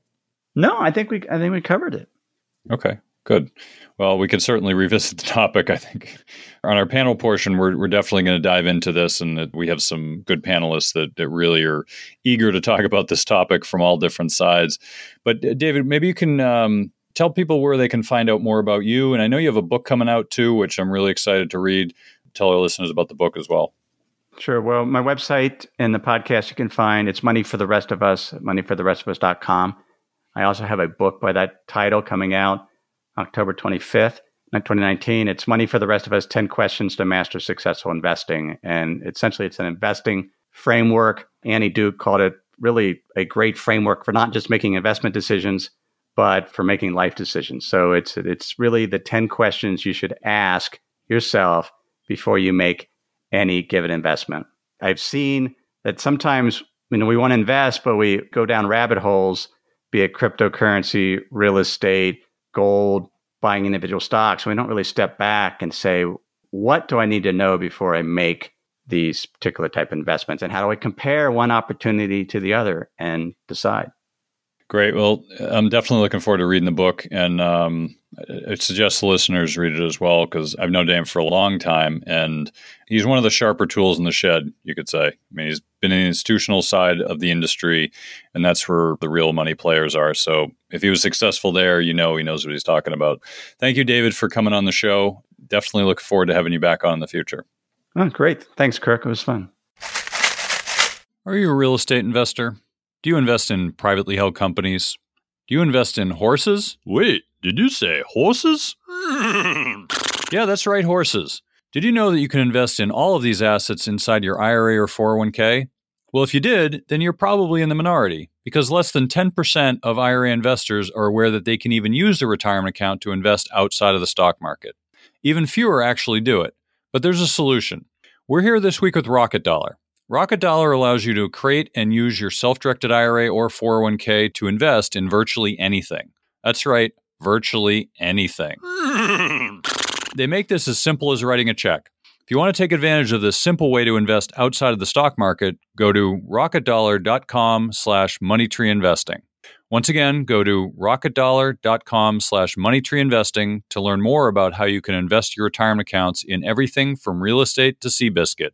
S3: No, I think we I think we covered it.
S2: Okay, good. Well, we could certainly revisit the topic. I think on our panel portion, we're we're definitely going to dive into this, and that we have some good panelists that, that really are eager to talk about this topic from all different sides. But uh, David, maybe you can um, tell people where they can find out more about you. And I know you have a book coming out too, which I'm really excited to read. Tell our listeners about the book as well.
S3: Sure. Well, my website and the podcast you can find, it's Money for the Rest of Us, money for the rest of us dot com. I also have a book by that title coming out October twenty-fifth, twenty nineteen. It's Money for the Rest of Us, ten Questions to Master Successful Investing. And essentially, it's an investing framework. Annie Duke called it really a great framework for not just making investment decisions, but for making life decisions. So it's it's really the ten questions you should ask yourself before you make any given investment. I've seen that sometimes, you know, we want to invest, but we go down rabbit holes, be it cryptocurrency, real estate, gold, buying individual stocks. We don't really step back and say, what do I need to know before I make these particular type of investments? And how do I compare one opportunity to the other and decide?
S2: Great. Well, I'm definitely looking forward to reading the book, and um, I suggest the listeners read it as well, because I've known Dan for a long time, and he's one of the sharper tools in the shed, you could say. I mean, he's been in the institutional side of the industry, and that's where the real money players are. So if he was successful there, you know he knows what he's talking about. Thank you, David, for coming on the show. Definitely look forward to having you back on in the future.
S3: Oh, great. Thanks, Kirk. It was fun.
S2: Are you a real estate investor? Do you invest in privately held companies? Do you invest in horses? Wait, did you say horses? Yeah, that's right, horses. Did you know that you can invest in all of these assets inside your I R A or four oh one k? Well, if you did, then you're probably in the minority, because less than ten percent of I R A investors are aware that they can even use their retirement account to invest outside of the stock market. Even fewer actually do it. But there's a solution. We're here this week with Rocket Dollar. Rocket Dollar allows you to create and use your self-directed I R A or four oh one k to invest in virtually anything. That's right, virtually anything. They make this as simple as writing a check. If you want to take advantage of this simple way to invest outside of the stock market, go to rocketdollar.com slash moneytreeinvesting. Once again, go to rocketdollar.com slash moneytreeinvesting to learn more about how you can invest your retirement accounts in everything from real estate to Seabiscuit.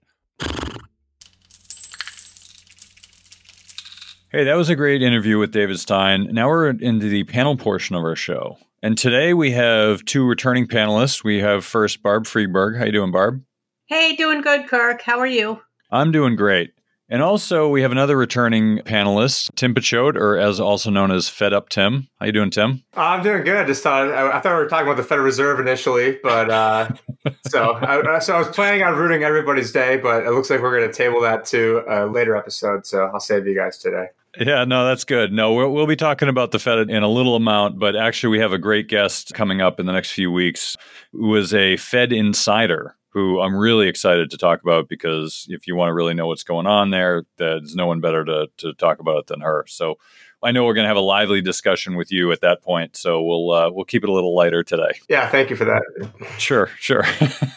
S2: Hey, that was a great interview with David Stein. Now we're into the panel portion of our show. And today we have two returning panelists. We have first Barb Friedberg. How you doing, Barb?
S4: Hey, doing good, Kirk. How are you?
S2: I'm doing great. And also we have another returning panelist, Tim Picciott, or as also known as Fed Up Tim. How you doing, Tim?
S5: I'm doing good. Just thought I, I thought we were talking about the Federal Reserve initially, but uh, so I, so I was planning on ruining everybody's day, but it looks like we're going to table that to a later episode. So I'll save you guys today.
S2: Yeah, no, that's good. No, we'll, we'll be talking about the Fed in a little amount, but actually we have a great guest coming up in the next few weeks who is a Fed insider who I'm really excited to talk about, because if you want to really know what's going on there, there's no one better to, to talk about it than her. So I know we're going to have a lively discussion with you at that point. So we'll uh, we'll keep it a little lighter today.
S5: Yeah, thank you for that.
S2: Sure, sure.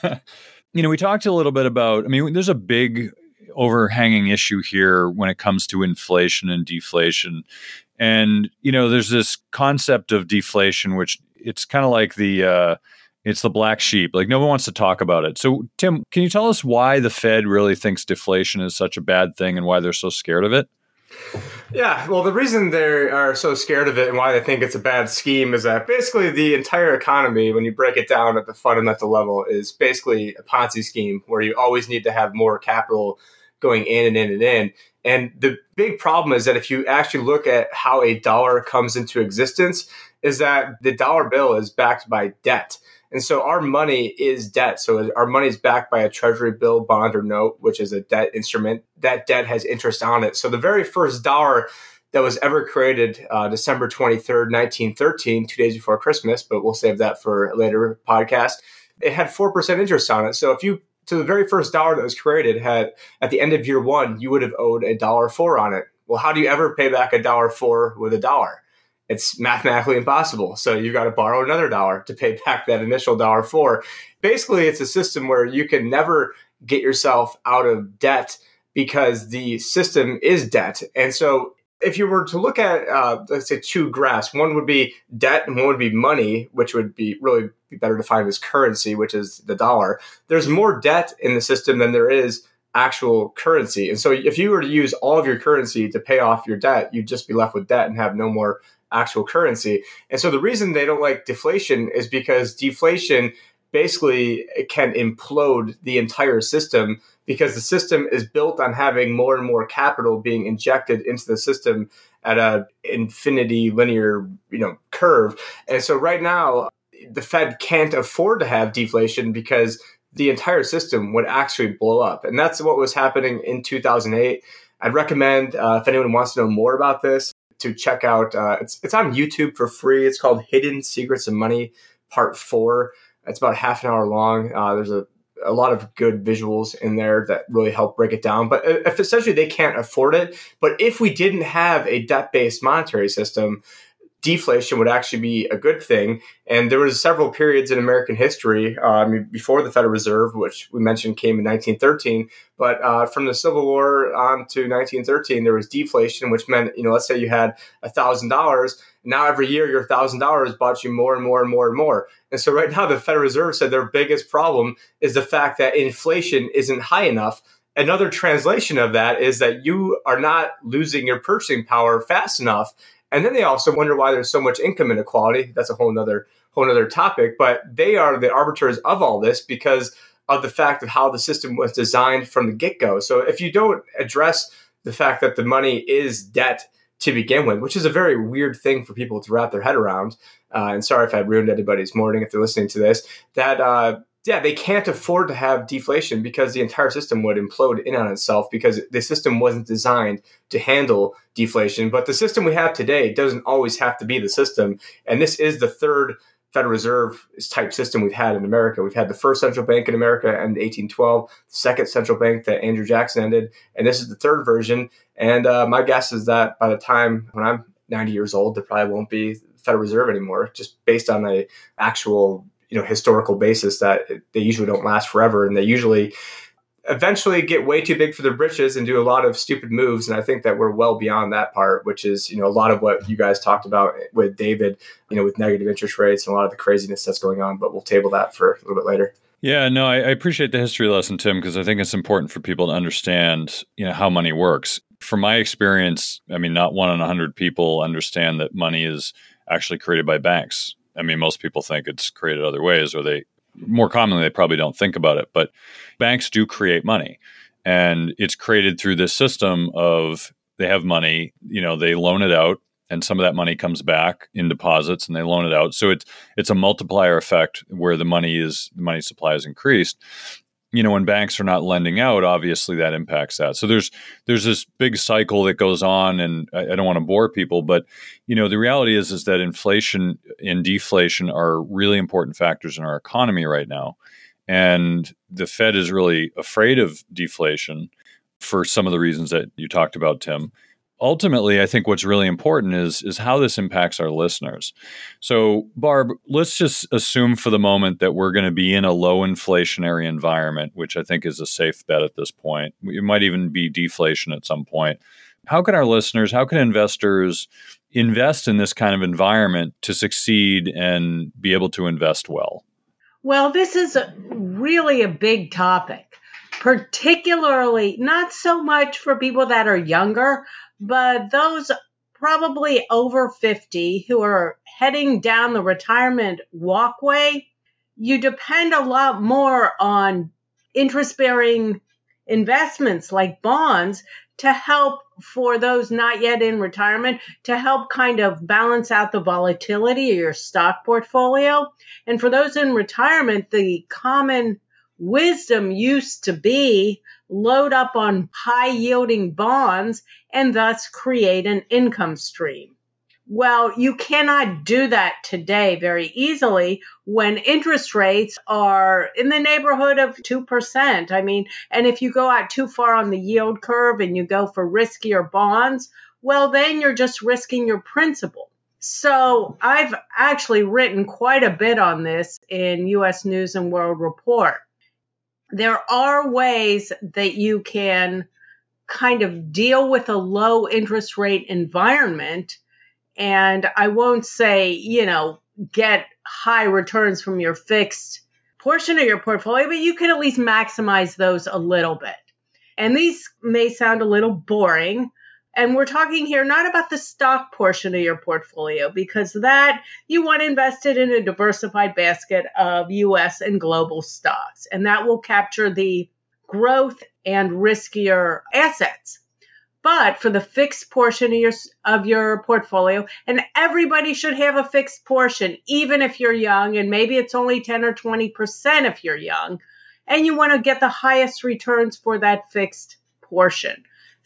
S2: You know, we talked a little bit about, I mean, there's a big overhanging issue here when it comes to inflation and deflation. And, you know, there's this concept of deflation, which it's kind of like the, uh, it's the black sheep. Like no one wants to talk about it. So Tim, can you tell us why the Fed really thinks deflation is such a bad thing and why they're so scared of it?
S5: Yeah, well, the reason they are so scared of it and why they think it's a bad scheme is that basically the entire economy, when you break it down at the fundamental level, is basically a Ponzi scheme where you always need to have more capital going in and in and in. And the big problem is that if you actually look at how a dollar comes into existence, is that the dollar bill is backed by debt. And so our money is debt. So our money is backed by a treasury bill, bond, or note, which is a debt instrument. That debt has interest on it. So the very first dollar that was ever created, uh, December twenty-third, nineteen thirteen, two days before Christmas, but we'll save that for a later podcast, it had four percent interest on it. So if you, to the very first dollar that was created, had at the end of year one, you would have owed a dollar four on it. Well, how do you ever pay back a dollar four with a dollar? It's mathematically impossible. So you've got to borrow another dollar to pay back that initial dollar four. Basically, it's a system where you can never get yourself out of debt because the system is debt. And so If you were to look at, uh, let's say, two graphs, one would be debt and one would be money, which would be really be better defined as currency, which is the dollar. There's more debt in the system than there is actual currency. And so if you were to use all of your currency to pay off your debt, you'd just be left with debt and have no more actual currency. And so the reason they don't like deflation is because deflation basically can implode the entire system, because the system is built on having more and more capital being injected into the system at a infinity linear, you know, curve. And so right now, the Fed can't afford to have deflation because the entire system would actually blow up. And that's what was happening in two thousand eight. I'd recommend, uh, if anyone wants to know more about this, to check out, uh, it's, it's on YouTube for free. It's called Hidden Secrets of Money, Part four. It's about half an hour long. Uh, there's a, a lot of good visuals in there that really help break it down. But if essentially they can't afford it, but if we didn't have a debt-based monetary system, deflation would actually be a good thing. And there was several periods in American history, uh, I mean, before the Federal Reserve, which we mentioned came in nineteen thirteen, but uh, from the Civil War on to nineteen thirteen, there was deflation, which meant, you know, let's say you had one thousand dollars. Now every year your one thousand dollars bought you more and more and more and more. And so right now the Federal Reserve said their biggest problem is the fact that inflation isn't high enough. Another translation of that is that you are not losing your purchasing power fast enough. And then they also wonder why there's so much income inequality. That's a whole nother, whole nother topic. But they are the arbiters of all this because of the fact of how the system was designed from the get-go. So if you don't address the fact that the money is debt to begin with, which is a very weird thing for people to wrap their head around, uh, and sorry if I ruined anybody's morning if they're listening to this, that uh, yeah, they can't afford to have deflation because the entire system would implode in on itself because the system wasn't designed to handle deflation. But the system we have today doesn't always have to be the system. And this is the third Federal Reserve type system we've had in America. We've had the first central bank in America in eighteen twelve, the second central bank that Andrew Jackson ended, and this is the third version. And uh, my guess is that by the time when I'm ninety years old, there probably won't be Federal Reserve anymore, just based on the actual, you know, historical basis that they usually don't last forever. And they usually eventually get way too big for their britches and do a lot of stupid moves. And I think that we're well beyond that part, which is, you know, a lot of what you guys talked about with David, you know, with negative interest rates and a lot of the craziness that's going on. But we'll table that for a little bit later.
S2: Yeah, no, I, I appreciate the history lesson, Tim, because I think it's important for people to understand, you know, how money works. From my experience, I mean, not one in a hundred people understand that money is actually created by banks. I mean, most people think it's created other ways, or they, more commonly, they probably don't think about it. But banks do create money, and it's created through this system of they have money, you know, they loan it out, and some of that money comes back in deposits, and they loan it out. So it's it's a multiplier effect where the money is the money supply is increased. You know, when banks are not lending out, obviously that impacts that. So there's there's this big cycle that goes on, and I, I don't want to bore people, but you know, the reality is is that inflation and deflation are really important factors in our economy right now, and the Fed is really afraid of deflation for some of the reasons that you talked about, Tim. Ultimately, I think what's really important is is how this impacts our listeners. So, Barb, let's just assume for the moment that we're going to be in a low inflationary environment, which I think is a safe bet at this point. It might even be deflation at some point. How can our listeners, how can investors invest in this kind of environment to succeed and be able to invest well?
S4: Well, this is a, really a big topic, particularly not so much for people that are younger, but those probably over fifty who are heading down the retirement walkway. You depend a lot more on interest-bearing investments like bonds to help for those not yet in retirement, to help kind of balance out the volatility of your stock portfolio. And for those in retirement, the common wisdom used to be load up on high-yielding bonds and thus create an income stream. Well, you cannot do that today very easily when interest rates are in the neighborhood of two percent. I mean, and if you go out too far on the yield curve and you go for riskier bonds, well, then you're just risking your principal. So I've actually written quite a bit on this in U S News and World Report. There are ways that you can kind of deal with a low interest rate environment. And I won't say, you know, get high returns from your fixed portion of your portfolio, but you can at least maximize those a little bit. And these may sound a little boring. And we're talking here not about the stock portion of your portfolio, because that you want invested in a diversified basket of U S and global stocks. And that will capture the growth and riskier assets. But for the fixed portion of your, of your portfolio, and everybody should have a fixed portion, even if you're young, and maybe it's only ten or twenty percent if you're young, and you want to get the highest returns for that fixed portion.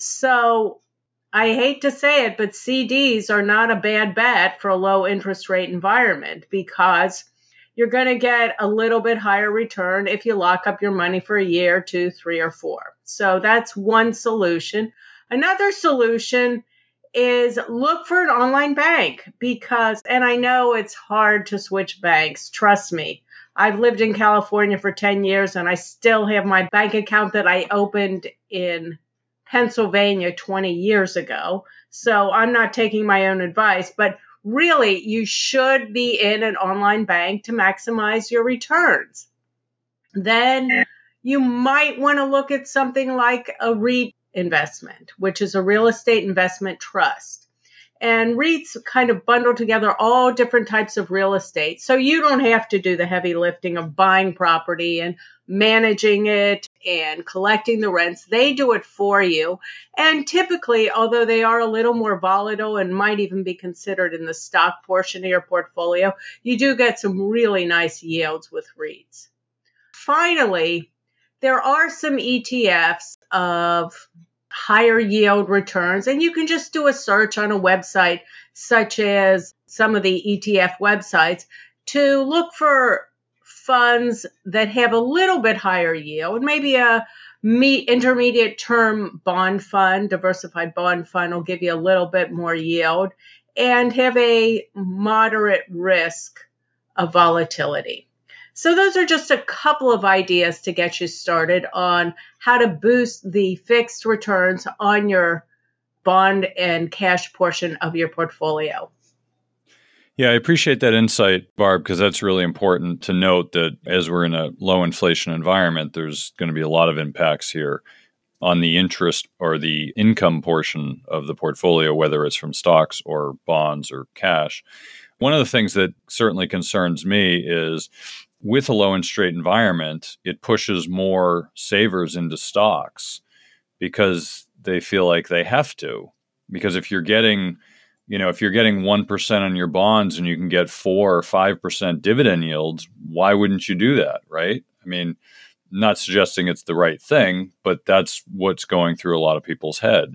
S4: So I hate to say it, but C Ds are not a bad bet for a low interest rate environment, because you're going to get a little bit higher return if you lock up your money for a year, two, three, or four. So that's one solution. Another solution is look for an online bank, because, and I know it's hard to switch banks, trust me. I've lived in California for ten years and I still have my bank account that I opened in Pennsylvania twenty years ago. So I'm not taking my own advice, but really you should be in an online bank to maximize your returns. Then you might want to look at something like a REIT investment, which is a real estate investment trust. And REITs kind of bundle together all different types of real estate. So you don't have to do the heavy lifting of buying property and managing it and collecting the rents. They do it for you. And typically, although they are a little more volatile and might even be considered in the stock portion of your portfolio, you do get some really nice yields with REITs. Finally, there are some E T Fs of higher yield returns, and you can just do a search on a website such as some of the E T F websites to look for funds that have a little bit higher yield. Maybe a intermediate term bond fund, diversified bond fund will give you a little bit more yield and have a moderate risk of volatility. So those are just a couple of ideas to get you started on how to boost the fixed returns on your bond and cash portion of your portfolio.
S2: Yeah, I appreciate that insight, Barb, because that's really important to note that as we're in a low inflation environment, there's going to be a lot of impacts here on the interest or the income portion of the portfolio, whether it's from stocks or bonds or cash. One of the things that certainly concerns me is with a low interest rate environment, it pushes more savers into stocks because they feel like they have to. Because if you're getting, you know, if you're getting one percent on your bonds and you can get four or five percent dividend yields, why wouldn't you do that, right? I mean, not suggesting it's the right thing, but that's what's going through a lot of people's head.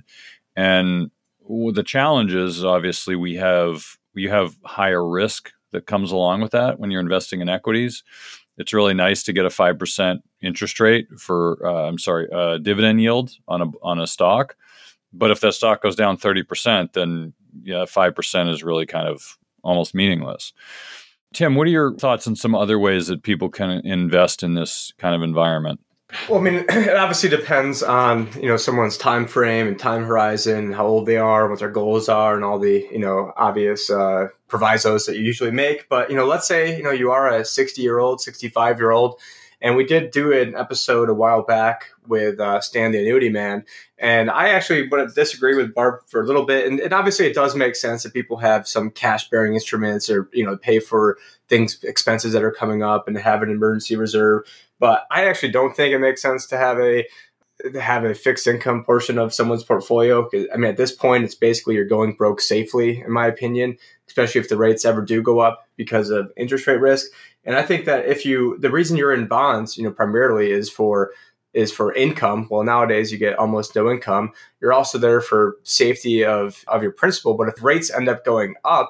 S2: And the challenge is obviously we have, you have higher risk that comes along with that when you're investing in equities. It's really nice to get a five percent interest rate for, uh, I'm sorry, uh, dividend yield on a on a stock. But if that stock goes down thirty percent, then yeah, five percent is really kind of almost meaningless. Tim, what are your thoughts on some other ways that people can invest in this kind of environment?
S5: Well, I mean, it obviously depends on, you know, someone's time frame and time horizon, how old they are, what their goals are, and all the, you know, obvious uh, provisos that you usually make. But, you know, let's say, you know, you are a sixty-year-old, sixty-five-year-old, and we did do an episode a while back with uh, Stan the Annuity Man. And I actually would disagree with Barb for a little bit. And, and obviously it does make sense that people have some cash bearing instruments or, you know, pay for things, expenses that are coming up and have an emergency reserve. But I actually don't think it makes sense to have a to have a fixed income portion of someone's portfolio. I mean, at this point, it's basically you're going broke safely, in my opinion, especially if the rates ever do go up because of interest rate risk. And I think that if you, the reason you're in bonds, you know, primarily is for is for income. Well, nowadays you get almost no income. You're also there for safety of, of your principal. But if rates end up going up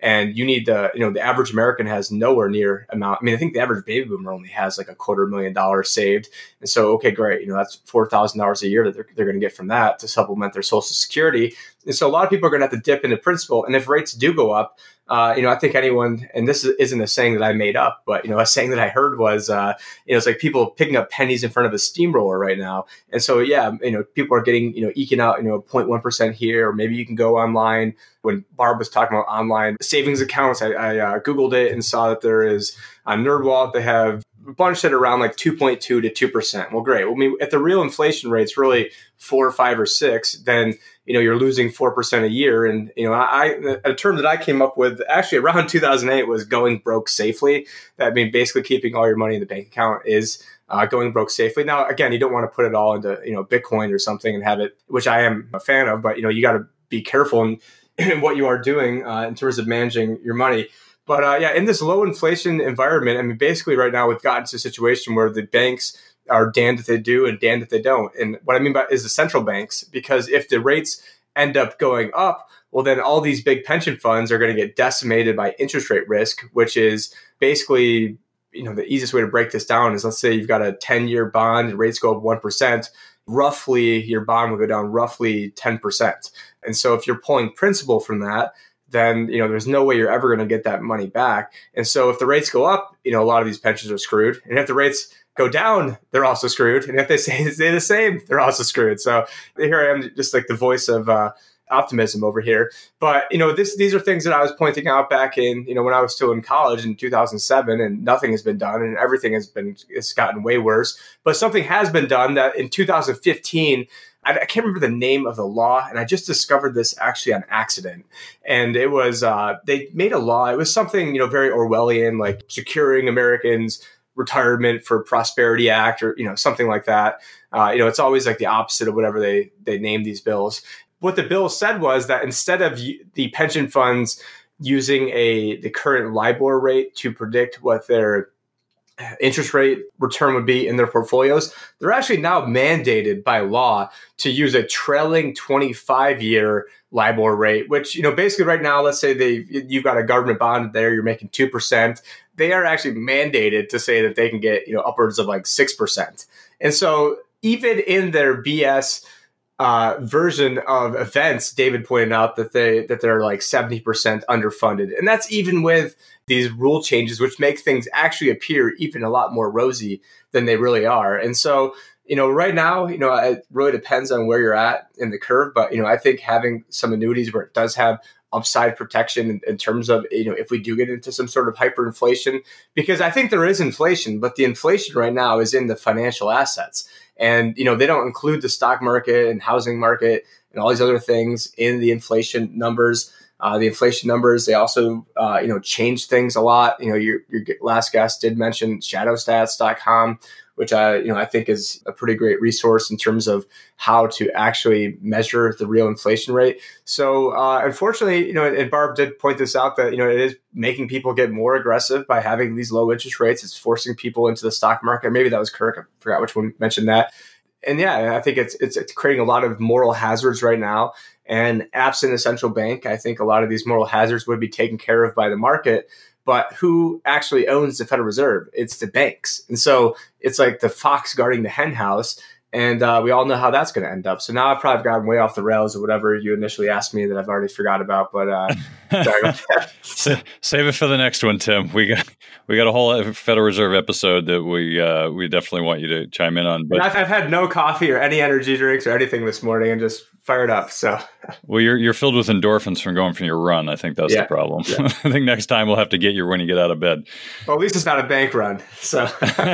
S5: And you need the, you know, the average American has nowhere near amount. I mean, I think the average baby boomer only has like a quarter million dollars saved. And so, okay, great. You know, that's four thousand dollars a year that they're, they're going to get from that to supplement their Social Security. And so a lot of people are going to have to dip into principal. And if rates do go up, uh, you know, I think anyone, and this isn't a saying that I made up, but, you know, a saying that I heard was, uh, you know, it's like people picking up pennies in front of a steamroller right now. And so, yeah, you know, people are getting, you know, eking out, you know, zero point one percent here, or maybe you can go online. When Barb was talking about online savings accounts, I, I uh, Googled it and saw that there is on NerdWallet, they have a bunch that are around like two point two to two percent. Well, great. Well, I mean, if the real inflation rate's really four or five or six, then, you know, you're losing four percent a year. And, you know, I, a term that I came up with actually around two thousand eight was going broke safely. That means basically keeping all your money in the bank account is uh, going broke safely. Now, again, you don't want to put it all into, you know, Bitcoin or something and have it, which I am a fan of, but, you know, you got to be careful in, in what you are doing uh, in terms of managing your money. But uh, yeah, in this low inflation environment, I mean, basically right now we've gotten to a situation where the banks are damned if they do and damned if they don't. And what I mean by is the central banks, because if the rates end up going up, well, then all these big pension funds are going to get decimated by interest rate risk, which is basically, you know, the easiest way to break this down is, let's say you've got a ten-year bond and rates go up one percent, roughly your bond will go down roughly ten percent. And so if you're pulling principal from that, then, you know, there's no way you're ever going to get that money back. And so if the rates go up, you know, a lot of these pensions are screwed. And if the rates go down, they're also screwed. And if they say, stay the same, they're also screwed. So here I am, just like the voice of uh, optimism over here. But, you know, this these are things that I was pointing out back in, you know, when I was still in college in two thousand seven, and nothing has been done and everything has been, it's gotten way worse. But something has been done that in two thousand fifteen, I, I can't remember the name of the law, and I just discovered this actually on accident. And it was, uh, they made a law. It was something, you know, very Orwellian, like securing Americans' retirement for prosperity act, or, you know, something like that. Uh, you know, it's always like the opposite of whatever they, they name these bills. What the bill said was that instead of the pension funds using a the current LIBOR rate to predict what their interest rate return would be in their portfolios, they're actually now mandated by law to use a trailing twenty-five year LIBOR rate, which, you know, basically right now, let's say they you've got a government bond there, you're making two percent. They are actually mandated to say that they can get, you know, upwards of like six percent. And so even in their B S uh, version of events, David pointed out that they that they're like seventy percent underfunded. And that's even with these rule changes, which make things actually appear even a lot more rosy than they really are. And so, you know, right now, you know, it really depends on where you're at in the curve. But, you know, I think having some annuities where it does have upside protection in, in terms of, you know, if we do get into some sort of hyperinflation, because I think there is inflation, but the inflation right now is in the financial assets. And, you know, they don't include the stock market and housing market and all these other things in the inflation numbers. Uh, the inflation numbers, they also, uh, you know, change things a lot. You know, your, your last guest did mention shadow stats dot com, which I, you know, I think is a pretty great resource in terms of how to actually measure the real inflation rate. So, uh, unfortunately, you know, and Barb did point this out that, you know, it is making people get more aggressive by having these low interest rates. It's forcing people into the stock market. Maybe that was Kirk. I forgot which one mentioned that. And yeah, I think it's, it's, it's creating a lot of moral hazards right now. And absent a central bank, I think a lot of these moral hazards would be taken care of by the market. But who actually owns the Federal Reserve? It's the banks. And so it's like the fox guarding the hen house. And uh, we all know how that's going to end up. So now I've probably gotten way off the rails or whatever you initially asked me that I've already forgot about. But uh, sorry about that.
S2: Save it for the next one, Tim. We got we got a whole Federal Reserve episode that we uh, we definitely want you to chime in on. But
S5: I've, I've had no coffee or any energy drinks or anything this morning, and just fired up. So
S2: well, you're you're filled with endorphins from going from your run. I think that's yeah. the problem. Yeah. I think next time we'll have to get you when you get out of bed.
S5: Well, at least it's not a bank run. So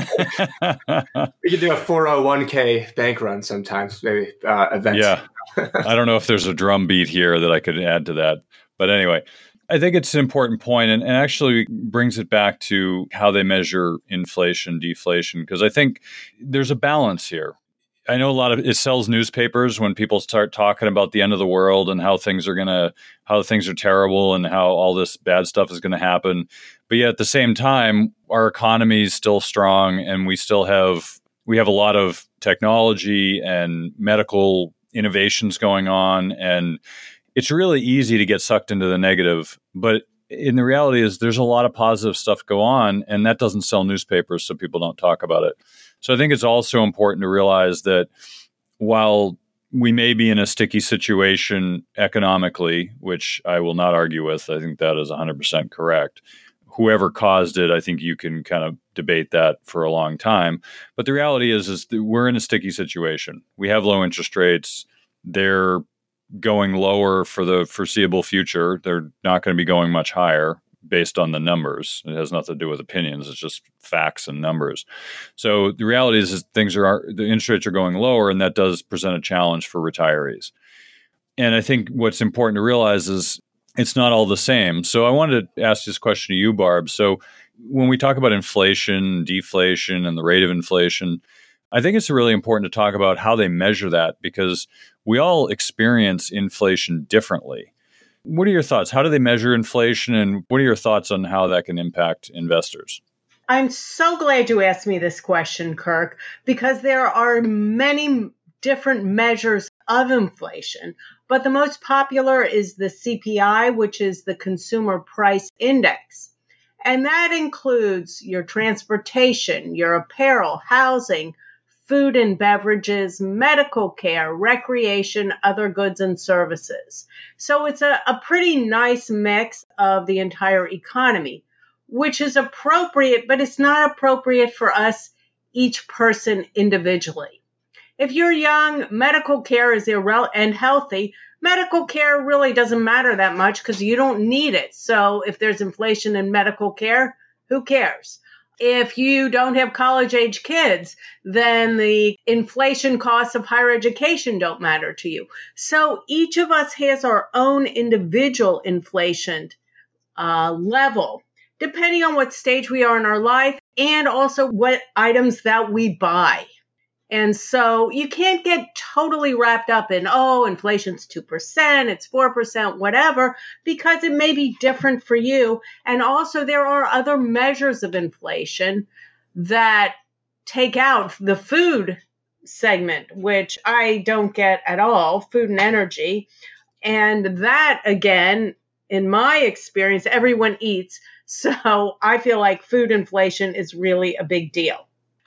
S5: we could do a four oh one k bank run sometimes, maybe uh, events.
S2: Yeah. I don't know if there's a drum beat here that I could add to that. But anyway, I think it's an important point and, and actually brings it back to how they measure inflation, deflation, because I think there's a balance here. I know a lot of it sells newspapers when people start talking about the end of the world and how things are going to, how things are terrible and how all this bad stuff is going to happen. But yet at the same time, our economy is still strong and we still have, we have a lot of technology and medical innovations going on. And it's really easy to get sucked into the negative. But in the reality is there's a lot of positive stuff go on, and that doesn't sell newspapers, so people don't talk about it. So I think it's also important to realize that while we may be in a sticky situation economically, which I will not argue with, I think that is one hundred percent correct. Whoever caused it, I think you can kind of debate that for a long time. But the reality is, is that we're in a sticky situation. We have low interest rates. They're going lower for the foreseeable future. They're not going to be going much higher based on the numbers. It has nothing to do with opinions. It's just facts and numbers. So the reality is, is things are, the interest rates are going lower, and that does present a challenge for retirees. And I think what's important to realize is it's not all the same. So I wanted to ask this question to you, Barb. So when we talk about inflation, deflation, and the rate of inflation, I think it's really important to talk about how they measure that, because we all experience inflation differently. What are your thoughts? How do they measure inflation, and what are your thoughts on how that can impact investors?
S4: I'm so glad you asked me this question, Kirk, because there are many different measures of inflation, but the most popular is the C P I, which is the Consumer Price Index. And that includes your transportation, your apparel, housing, food and beverages, medical care, recreation, other goods and services. So it's a, a pretty nice mix of the entire economy, which is appropriate, but it's not appropriate for us, each person individually. If you're young, medical care is irrelevant and healthy. Medical care really doesn't matter that much because you don't need it. So if there's inflation in medical care, who cares? If you don't have college-age kids, then the inflation costs of higher education don't matter to you. So each of us has our own individual inflation uh, level, depending on what stage we are in our life and also what items that we buy. And so you can't get totally wrapped up in, oh, inflation's two percent, it's four percent, whatever, because it may be different for you. And also there are other measures of inflation that take out the food segment, which I don't get at all, food and energy. And that, again, in my experience, everyone eats. So I feel like food inflation is really a big deal.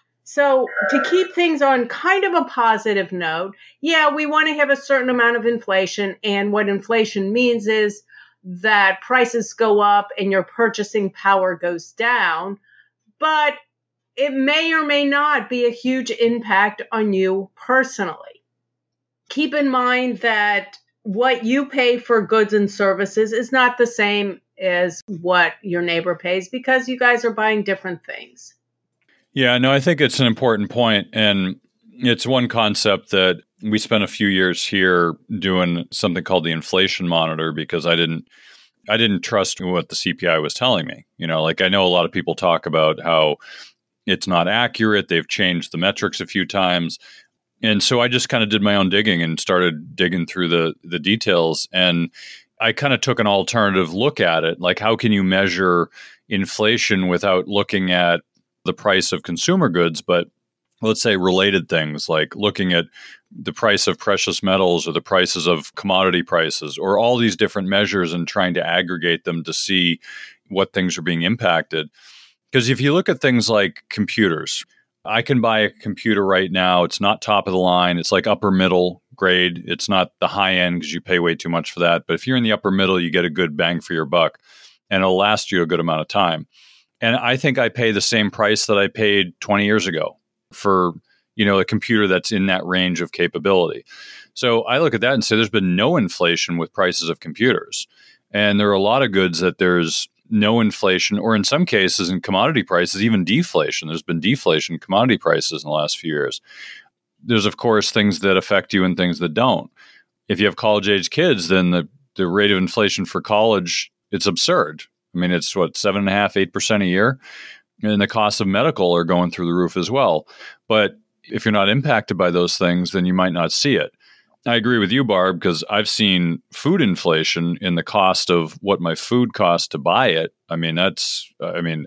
S4: So to keep things on kind of a positive note, yeah, we want to have a certain amount of inflation. And what inflation means is that prices go up and your purchasing power goes down. But it may or may not be a huge impact on you personally. Keep in mind that what you pay for goods and services is not the same as what your neighbor pays because you guys are buying different things.
S2: Yeah, no, I think it's an important point, and it's one concept that we spent a few years here doing something called the inflation monitor because I didn't I didn't trust what the C P I was telling me. You know, like I know a lot of people talk about how it's not accurate, they've changed the metrics a few times. And so I just kind of did my own digging and started digging through the the details, and I kind of took an alternative look at it. Like, how can you measure inflation without looking at the price of consumer goods, but let's say related things like looking at the price of precious metals or the prices of commodity prices or all these different measures and trying to aggregate them to see what things are being impacted. Because if you look at things like computers, I can buy a computer right now. It's not top of the line. It's like upper middle grade. It's not the high end because you pay way too much for that. But if you're in the upper middle, you get a good bang for your buck and it'll last you a good amount of time. And I think I pay the same price that I paid twenty years ago for, you know, a computer that's in that range of capability. So I look at that and say there's been no inflation with prices of computers. And there are a lot of goods that there's no inflation, or in some cases in commodity prices, even deflation. There's been deflation in commodity prices in the last few years. There's, of course, things that affect you and things that don't. If you have college-age kids, then the, the rate of inflation for college, it's absurd. I mean, it's what, seven and a half, eight percent a year. And the costs of medical are going through the roof as well. But if you're not impacted by those things, then you might not see it. I agree with you, Barb, because I've seen food inflation in the cost of what my food costs to buy it. I mean, that's, I mean,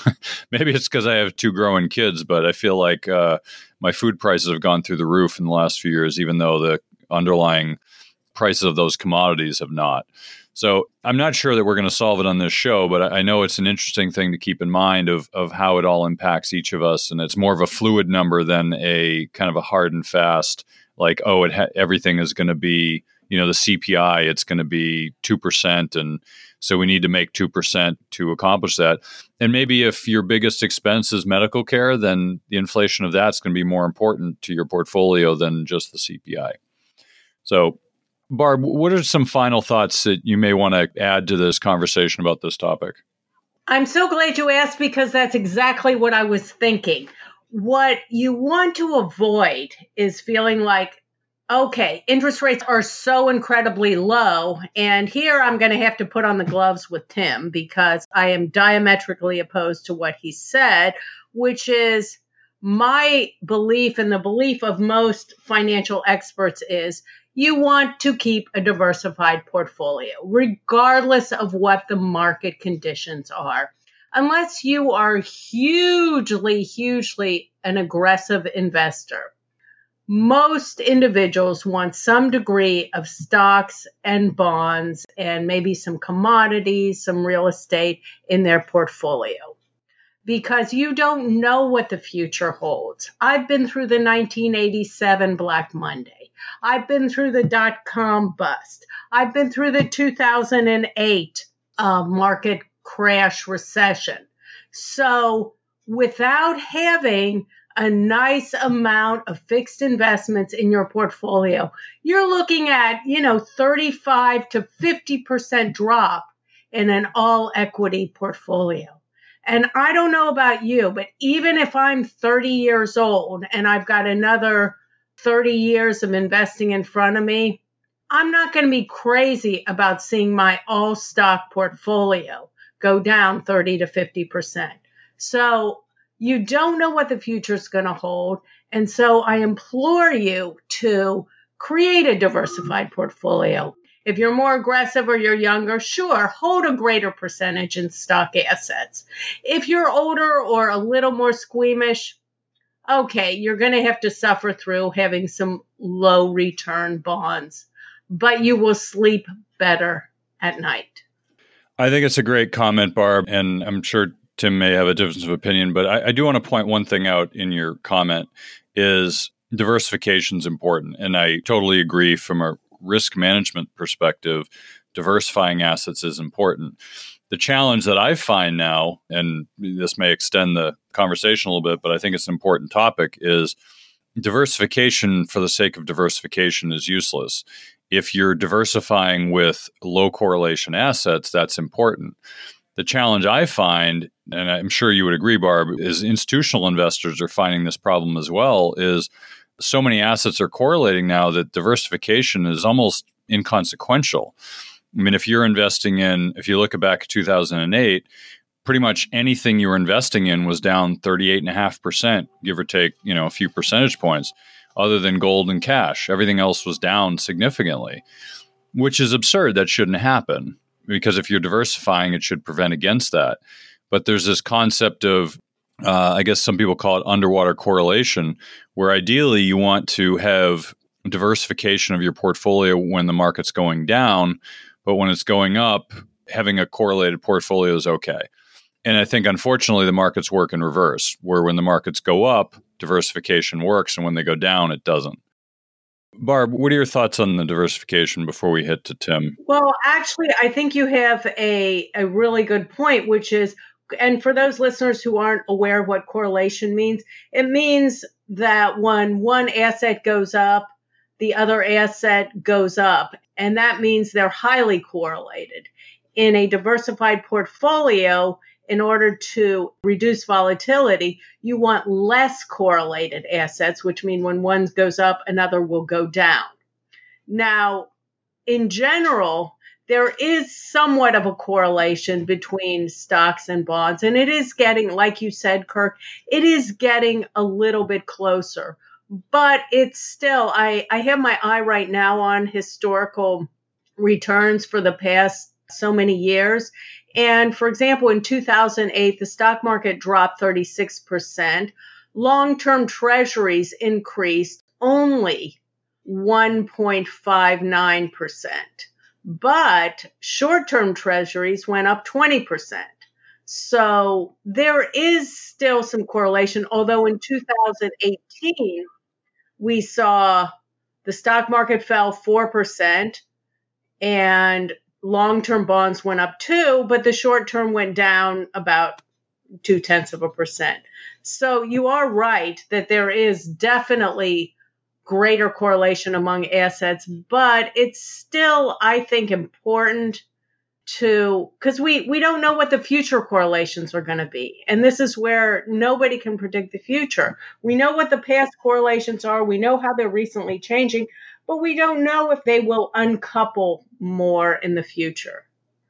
S2: maybe it's because I have two growing kids, but I feel like uh, my food prices have gone through the roof in the last few years, even though the underlying prices of those commodities have not. So I'm not sure that we're going to solve it on this show, but I know it's an interesting thing to keep in mind of of how it all impacts each of us. And it's more of a fluid number than a kind of a hard and fast, like, oh, it ha- everything is going to be, you know, the C P I, it's going to be two percent. And so we need to make two percent to accomplish that. And maybe if your biggest expense is medical care, then the inflation of that's going to be more important to your portfolio than just the C P I. So, Barb, what are some final thoughts that you may want to add to this conversation about this topic?
S4: I'm so glad you asked, because that's exactly what I was thinking. What you want to avoid is feeling like, okay, interest rates are so incredibly low, and here I'm going to have to put on the gloves with Tim, because I am diametrically opposed to what he said, which is my belief, and the belief of most financial experts, is you want to keep a diversified portfolio, regardless of what the market conditions are. Unless you are hugely, hugely an aggressive investor, most individuals want some degree of stocks and bonds and maybe some commodities, some real estate in their portfolio, because you don't know what the future holds. I've been through the nineteen eighty-seven Black Monday. I've been through the dot-com bust. I've been through the two thousand eight uh, market crash recession. So without having a nice amount of fixed investments in your portfolio, you're looking at, you know, thirty-five to fifty percent drop in an all equity portfolio. And I don't know about you, but even if I'm thirty years old and I've got another thirty years of investing in front of me, I'm not going to be crazy about seeing my all stock portfolio go down thirty to fifty percent. So you don't know what the future is going to hold. And so I implore you to create a diversified portfolio. If you're more aggressive or you're younger, sure, hold a greater percentage in stock assets. If you're older or a little more squeamish, okay, you're going to have to suffer through having some low return bonds, but you will sleep better at night.
S2: I think it's a great comment, Barb, and I'm sure Tim may have a difference of opinion, but I, I do want to point one thing out in your comment is diversification is important. And I totally agree from a risk management perspective, diversifying assets is important. The challenge that I find now, and this may extend the conversation a little bit, but I think it's an important topic, is diversification for the sake of diversification is useless. If you're diversifying with low correlation assets, that's important. The challenge I find, and I'm sure you would agree, Barb, is institutional investors are finding this problem as well, is so many assets are correlating now that diversification is almost inconsequential. I mean, if you're investing in, if you look back at two thousand eight, pretty much anything you were investing in was down thirty-eight point five percent, give or take, you know, a few percentage points, other than gold and cash. Everything else was down significantly, which is absurd. That shouldn't happen, because if you're diversifying, it should prevent against that. But there's this concept of, uh, I guess some people call it underwater correlation, where ideally you want to have diversification of your portfolio when the market's going down, but when it's going up, having a correlated portfolio is okay. And I think, unfortunately, the markets work in reverse, where when the markets go up, diversification works, and when they go down, it doesn't. Barb, what are your thoughts on the diversification before we hit to Tim?
S4: Well, actually, I think you have a, a really good point, which is, and for those listeners who aren't aware of what correlation means, it means that when one asset goes up, the other asset goes up. And that means they're highly correlated. In a diversified portfolio, in order to reduce volatility, you want less correlated assets, which mean when one goes up, another will go down. Now, in general, there is somewhat of a correlation between stocks and bonds, and it is getting, like you said, Kirk, it is getting a little bit closer. But it's still, I, I have my eye right now on historical returns for the past so many years. And for example, in two thousand eight, the stock market dropped thirty-six percent. Long-term treasuries increased only one point five nine percent. but short-term treasuries went up twenty percent. So there is still some correlation, although in two thousand eighteen, we saw the stock market fell four percent and long-term bonds went up too, but the short-term went down about two-tenths of a percent. So you are right that there is definitely greater correlation among assets, but it's still, I think, important to, because we, we don't know what the future correlations are going to be. And this is where nobody can predict the future. We know what the past correlations are. We know how they're recently changing, but we don't know if they will uncouple more in the future.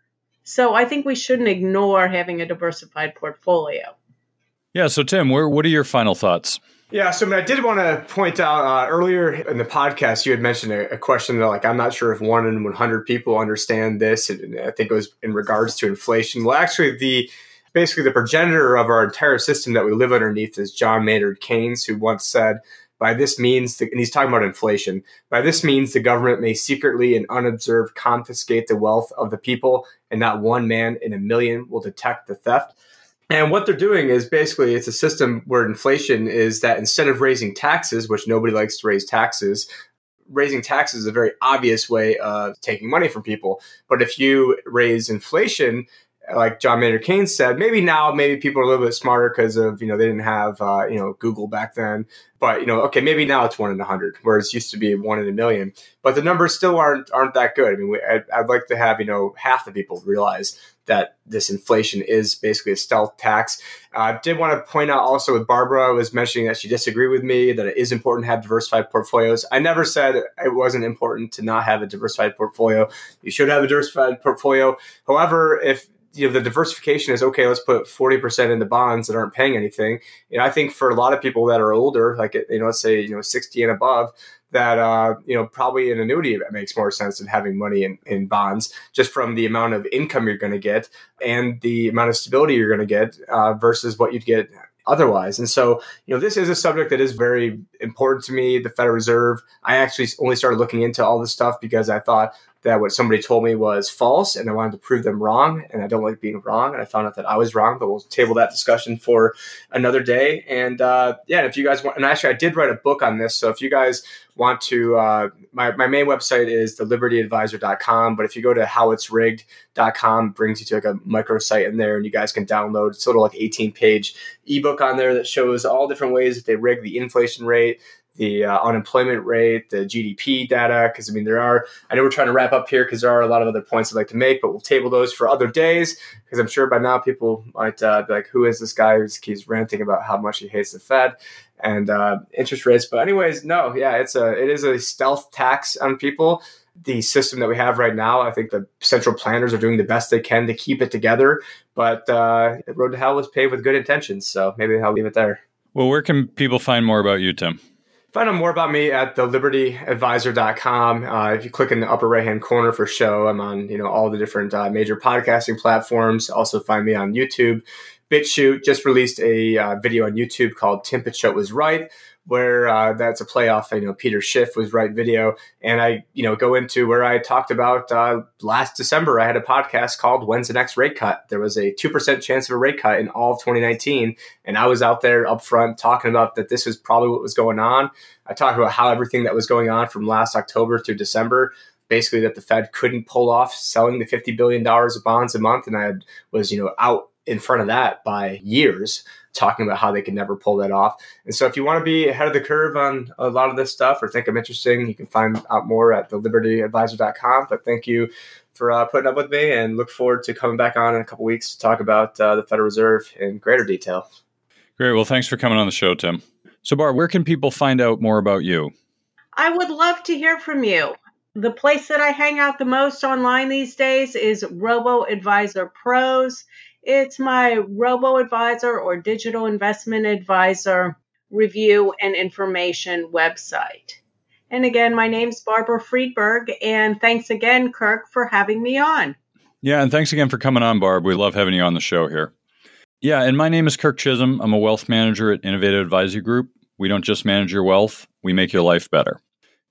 S4: So I think we shouldn't ignore having a diversified portfolio.
S2: Yeah. So Tim, where, what are your final thoughts?
S5: Yeah, so I, mean, I did want to point out uh, earlier in the podcast, you had mentioned a, a question that, like, I'm not sure if one in one hundred people understand this. And I think it was in regards to inflation. Well, actually, the basically the progenitor of our entire system that we live underneath is John Maynard Keynes, who once said, by this means, the, and he's talking about inflation, by this means the government may secretly and unobserved confiscate the wealth of the people, and not one man in a million will detect the theft. And what they're doing is basically it's a system where inflation is that instead of raising taxes, which nobody likes to raise taxes, raising taxes is a very obvious way of taking money from people. But if you raise inflation, like John Maynard Keynes said, maybe now, maybe people are a little bit smarter because of, you know, they didn't have, uh, you know, Google back then. But, you know, okay, maybe now it's one in a hundred, whereas it used to be one in a million. But the numbers still aren't aren't that good. I mean, we, I'd, I'd like to have, you know, half the people realize that this inflation is basically a stealth tax. I uh, did want to point out also with Barbara was mentioning that she disagreed with me, that it is important to have diversified portfolios. I never said it wasn't important to not have a diversified portfolio. You should have a diversified portfolio. However, if you know, the diversification is, okay, let's put forty percent in the bonds that aren't paying anything. You know, I think for a lot of people that are older, like, you know, let's say, you know, sixty and above, that, uh, you know, probably an annuity makes more sense than having money in, in bonds, just from the amount of income you're going to get and the amount of stability you're going to get uh, versus what you'd get otherwise. And so, you know, this is a subject that is very important to me, the Federal Reserve. I actually only started looking into all this stuff because I thought that what somebody told me was false and I wanted to prove them wrong. And I don't like being wrong. And I found out that I was wrong, but we'll table that discussion for another day. And uh, yeah, if you guys want, and actually I did write a book on this. So if you guys want to, uh, my, my main website is the liberty advisor dot com. But if you go to how it's rigged dot com, it brings you to like a microsite in there and you guys can download it's a little like eighteen page ebook on there that shows all different ways that they rig the inflation rate, the uh, unemployment rate, the G D P data. Because, I mean, there are, I know we're trying to wrap up here because there are a lot of other points I'd like to make, but we'll table those for other days because I'm sure by now people might uh, be like, who is this guy who keeps ranting about how much he hates the Fed and uh, interest rates? But anyways, no, yeah, it's a, it is a stealth tax on people. The system that we have right now, I think the central planners are doing the best they can to keep it together. But uh, the road to hell was paved with good intentions. So maybe I'll leave it there.
S2: Well, where can people find more about you, Tim?
S5: Find out more about me at the liberty advisor dot com. Uh, if you click in the upper right-hand corner for show, I'm on, you know, all the different uh, major podcasting platforms. Also find me on YouTube. BitChute just released a uh, video on YouTube called Tim Picciott Was Right, where uh, that's a play off, you know, Peter Schiff was right video. And I, you know, go into where I talked about uh, last December, I had a podcast called When's the Next Rate Cut? There was a two percent chance of a rate cut in all of twenty nineteen. And I was out there up front talking about that this is probably what was going on. I talked about how everything that was going on from last October through December, basically that the Fed couldn't pull off selling the fifty billion dollars of bonds a month. And I had, was, you know, out in front of that by years, talking about how they could never pull that off. And so if you want to be ahead of the curve on a lot of this stuff or think I'm interesting, you can find out more at the liberty advisor dot com. But thank you for uh, putting up with me and look forward to coming back on in a couple weeks to talk about uh, the Federal Reserve in greater detail.
S2: Great. Well, thanks for coming on the show, Tim. So, Barb, where can people find out more about you?
S4: I would love to hear from you. The place that I hang out the most online these days is Robo Advisor Pros. It's my robo-advisor or digital investment advisor review and information website. And again, my name's Barbara Friedberg, and thanks again, Kirk, for having me on.
S2: Yeah, and thanks again for coming on, Barb. We love having you on the show here. Yeah, and my name is Kirk Chisholm. I'm a wealth manager at Innovative Advisory Group. We don't just manage your wealth, we make your life better.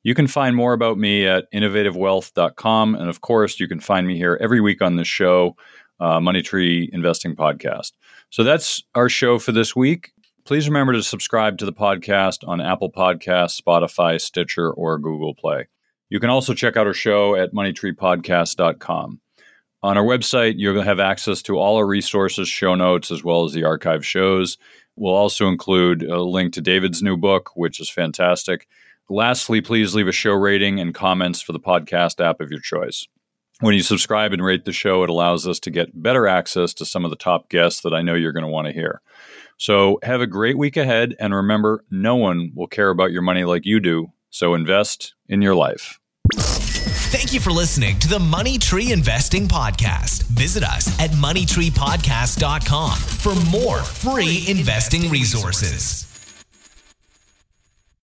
S2: You can find more about me at innovative wealth dot com. And of course, you can find me here every week on this show, uh, Money Tree Investing Podcast. So that's our show for this week. Please remember to subscribe to the podcast on Apple Podcasts, Spotify, Stitcher, or Google Play. You can also check out our show at money tree podcast dot com. On our website, you'll have access to all our resources, show notes, as well as the archive shows. We'll also include a link to David's new book, which is fantastic. Lastly, please leave a show rating and comments for the podcast app of your choice. When you subscribe and rate the show, it allows us to get better access to some of the top guests that I know you're going to want to hear. So have a great week ahead, and remember, no one will care about your money like you do, so invest in your life.
S1: Thank you for listening to the Money Tree Investing Podcast. Visit us at money tree podcast dot com for more free investing resources.